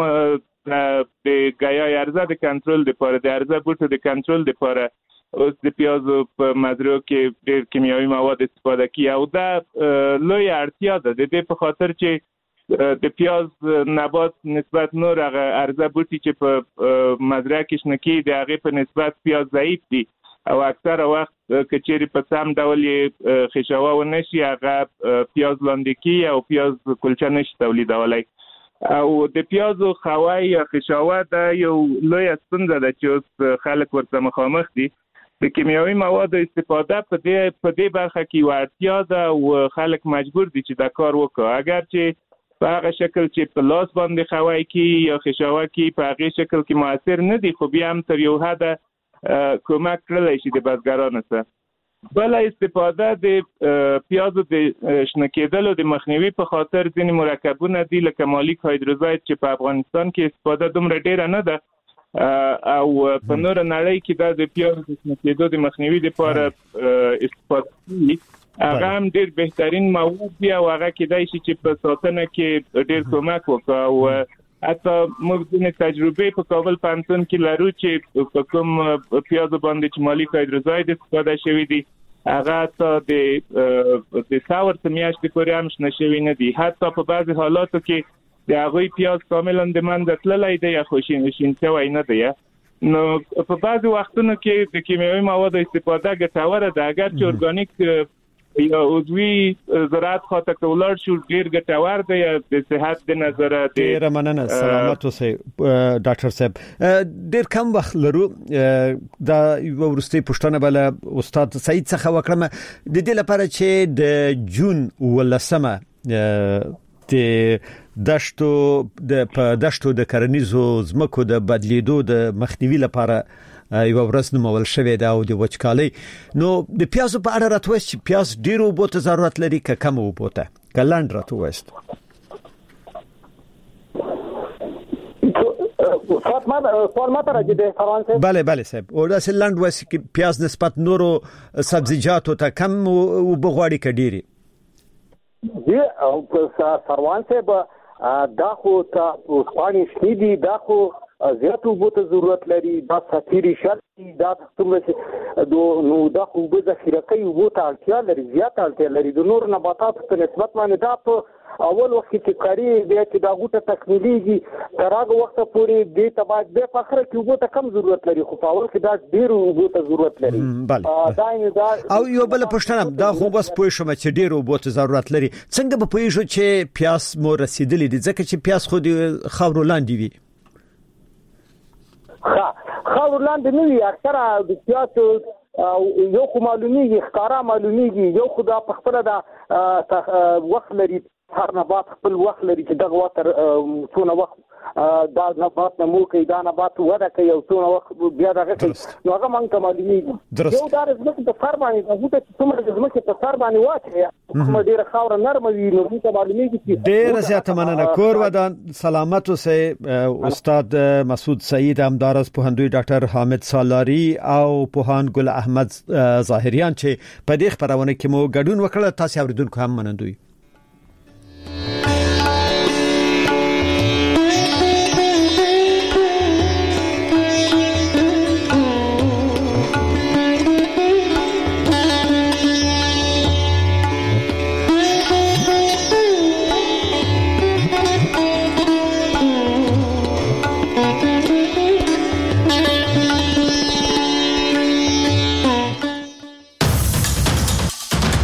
کوي د ګیاه عرضه د کنټرول لپاره، د عرضه بوټو د کنټرول لپاره اوس د پیازو په مزرعو کې ډېر کیمیاوي مواد استفاده کوي او دا لوی اړتیا ده د دې په خاطر چې د پیاز نبات نسبت نور هغه عرضه بوټي چې په مزرعه کې شنه کیږي د هغې په نسبت پیاز ضعیف دي او اکثره وخت که چیرې په سم ډول یې خیشاوه ونه شي هغه پیاز لاندې کیږي او پیاز کلچه نشي تولیدولی. او د پیازو خوی یا خیشاوه دا یو لویه ستونزه ده چې اوس خلک ورته مخامخ دي. د کیمیاوي موادو استفاده په دې په دې برخه کې یوه اړتیا ده او خلک مجبور دي چې دا کار وکړي. اگر چې په هغه شکل چې په لاس باندې خوی کړي یا خیشاوه کړي په هغې شکل کې مؤثر نه دي، خو بیا هم تر یو حده کمک کړلی شي د بزګرانو ته. بله استفاده د پیازو د شنه کېدلو د مخنیوي په خاطر ځینې مرکبونه دي لکه مالیک هایدروزاید چې په افغانستان کې استفاده دومره ډېره نه ده او په نوره نړۍ کې دا د پیازو د شنه کېدو د مخنیوي لپاره استفاده کېږي. هغه هم ډېر بهترین مواد دي او هغه کېدای شي چې په ساتنه کې ډېر کمک وکړي او حتی موږ ځینې تجربې په کابل پوهنتون کې لرو چې په کوم پیازو باندې چې مالیک هایدروزاید استفاده شوي دي هغه حتی د د څاورته میاشتې پورې هم شنه شوي نه دي. حتی په بعضې حالاتو کې د هغوی پیاز کاملا د منځه تللی دی یا خو شین شوی نه دی. نو په بعضې وختونو کې د کیمیاوي موادو استفاده ګټوره ده. اگر چې ارګانیک یا عضوي زراعت خواته که ولاړ شو ډېر ګټور دی د صحت د نظره. ډېره مننه، سلامت اوسئ ډاکټر صاحب. ډېر کم وخت لرو، دا یوه وروستۍ پوښتنه به له استاد سعید څخه وکړم د دې لپاره چې د جون اوولسمه د دشتو د په دشتو د کرنیزو ځمکو د بدلیدو د مخنیوي لپاره یو ورځ نومول شوې ده او د وچکالۍ. نو د پیازو په اړه راته وایئ چې پیاز ډېرو اوبو ته ضرورت لري که کم اوبو ته؟ که لنډ راته ووایاست. بله بله صاحب، او داسې لنډ وایئ چې پیاز نسبت نورو سبزیجاتو ته کم اوبه غواړي که ډېرې؟ جی سروان صاحب دا خو ته پاڼې شنې دي، دا خو زیات اوبو ته ضرورت لري، دا سفیري شرط دي، دا څومره نو دا خو اوبه ذخیره کوي، اوبو ته اړتیا لري، زیاته اړتیا لري. د نورو نباتاتو په نسبت باندې دا په اول وخت کې کاري بیا چې دا غوټه تکمیلېږي تر هغه وخته پورې دې ته باید بیا په اخره کې اوبو ته کم ضرورت لري، خو په اول کې دا ډېرو اوبو ته ضرورت لري. او یو بله پوښتنه دا خو بس پوه شوم چې ډېرو اوبو ته ضرورت لري. څنګه به پوهېږو چې پیاز مو رسېدلی دي؟ ځکه چې پیاز خو د خاورو لاندې وي. ښه خاورو لاندې نه وي، اکثره د پیازو یو خو معلومیږي، ښکارا معلومیږي، یو خو دا په خپله دا وخت لري هر نبات خپل وخت لري چې دغه وخت څونه وخت دا نبات نمو کوي دا نبات وده کوي او څونه وخت بیا دغه کوي نو هغه مونږ ته معلومیږي یو دا زموږ د فار باندې هغه چې څومره زموږ ته فار باندې واچي کوم ډیره خاور نرم وي نو موږ ته معلومیږي چې ډیره زیاته مننه کور ودان سلامت اوسه استاد مسعود سعید همدارس پوهندوی ډاکټر حامد سالاری او پوهان ګل احمد ظاهریان چې په دې خبرونه کې مو ګډون وکړ تاسو اوریدونکو هم منندوی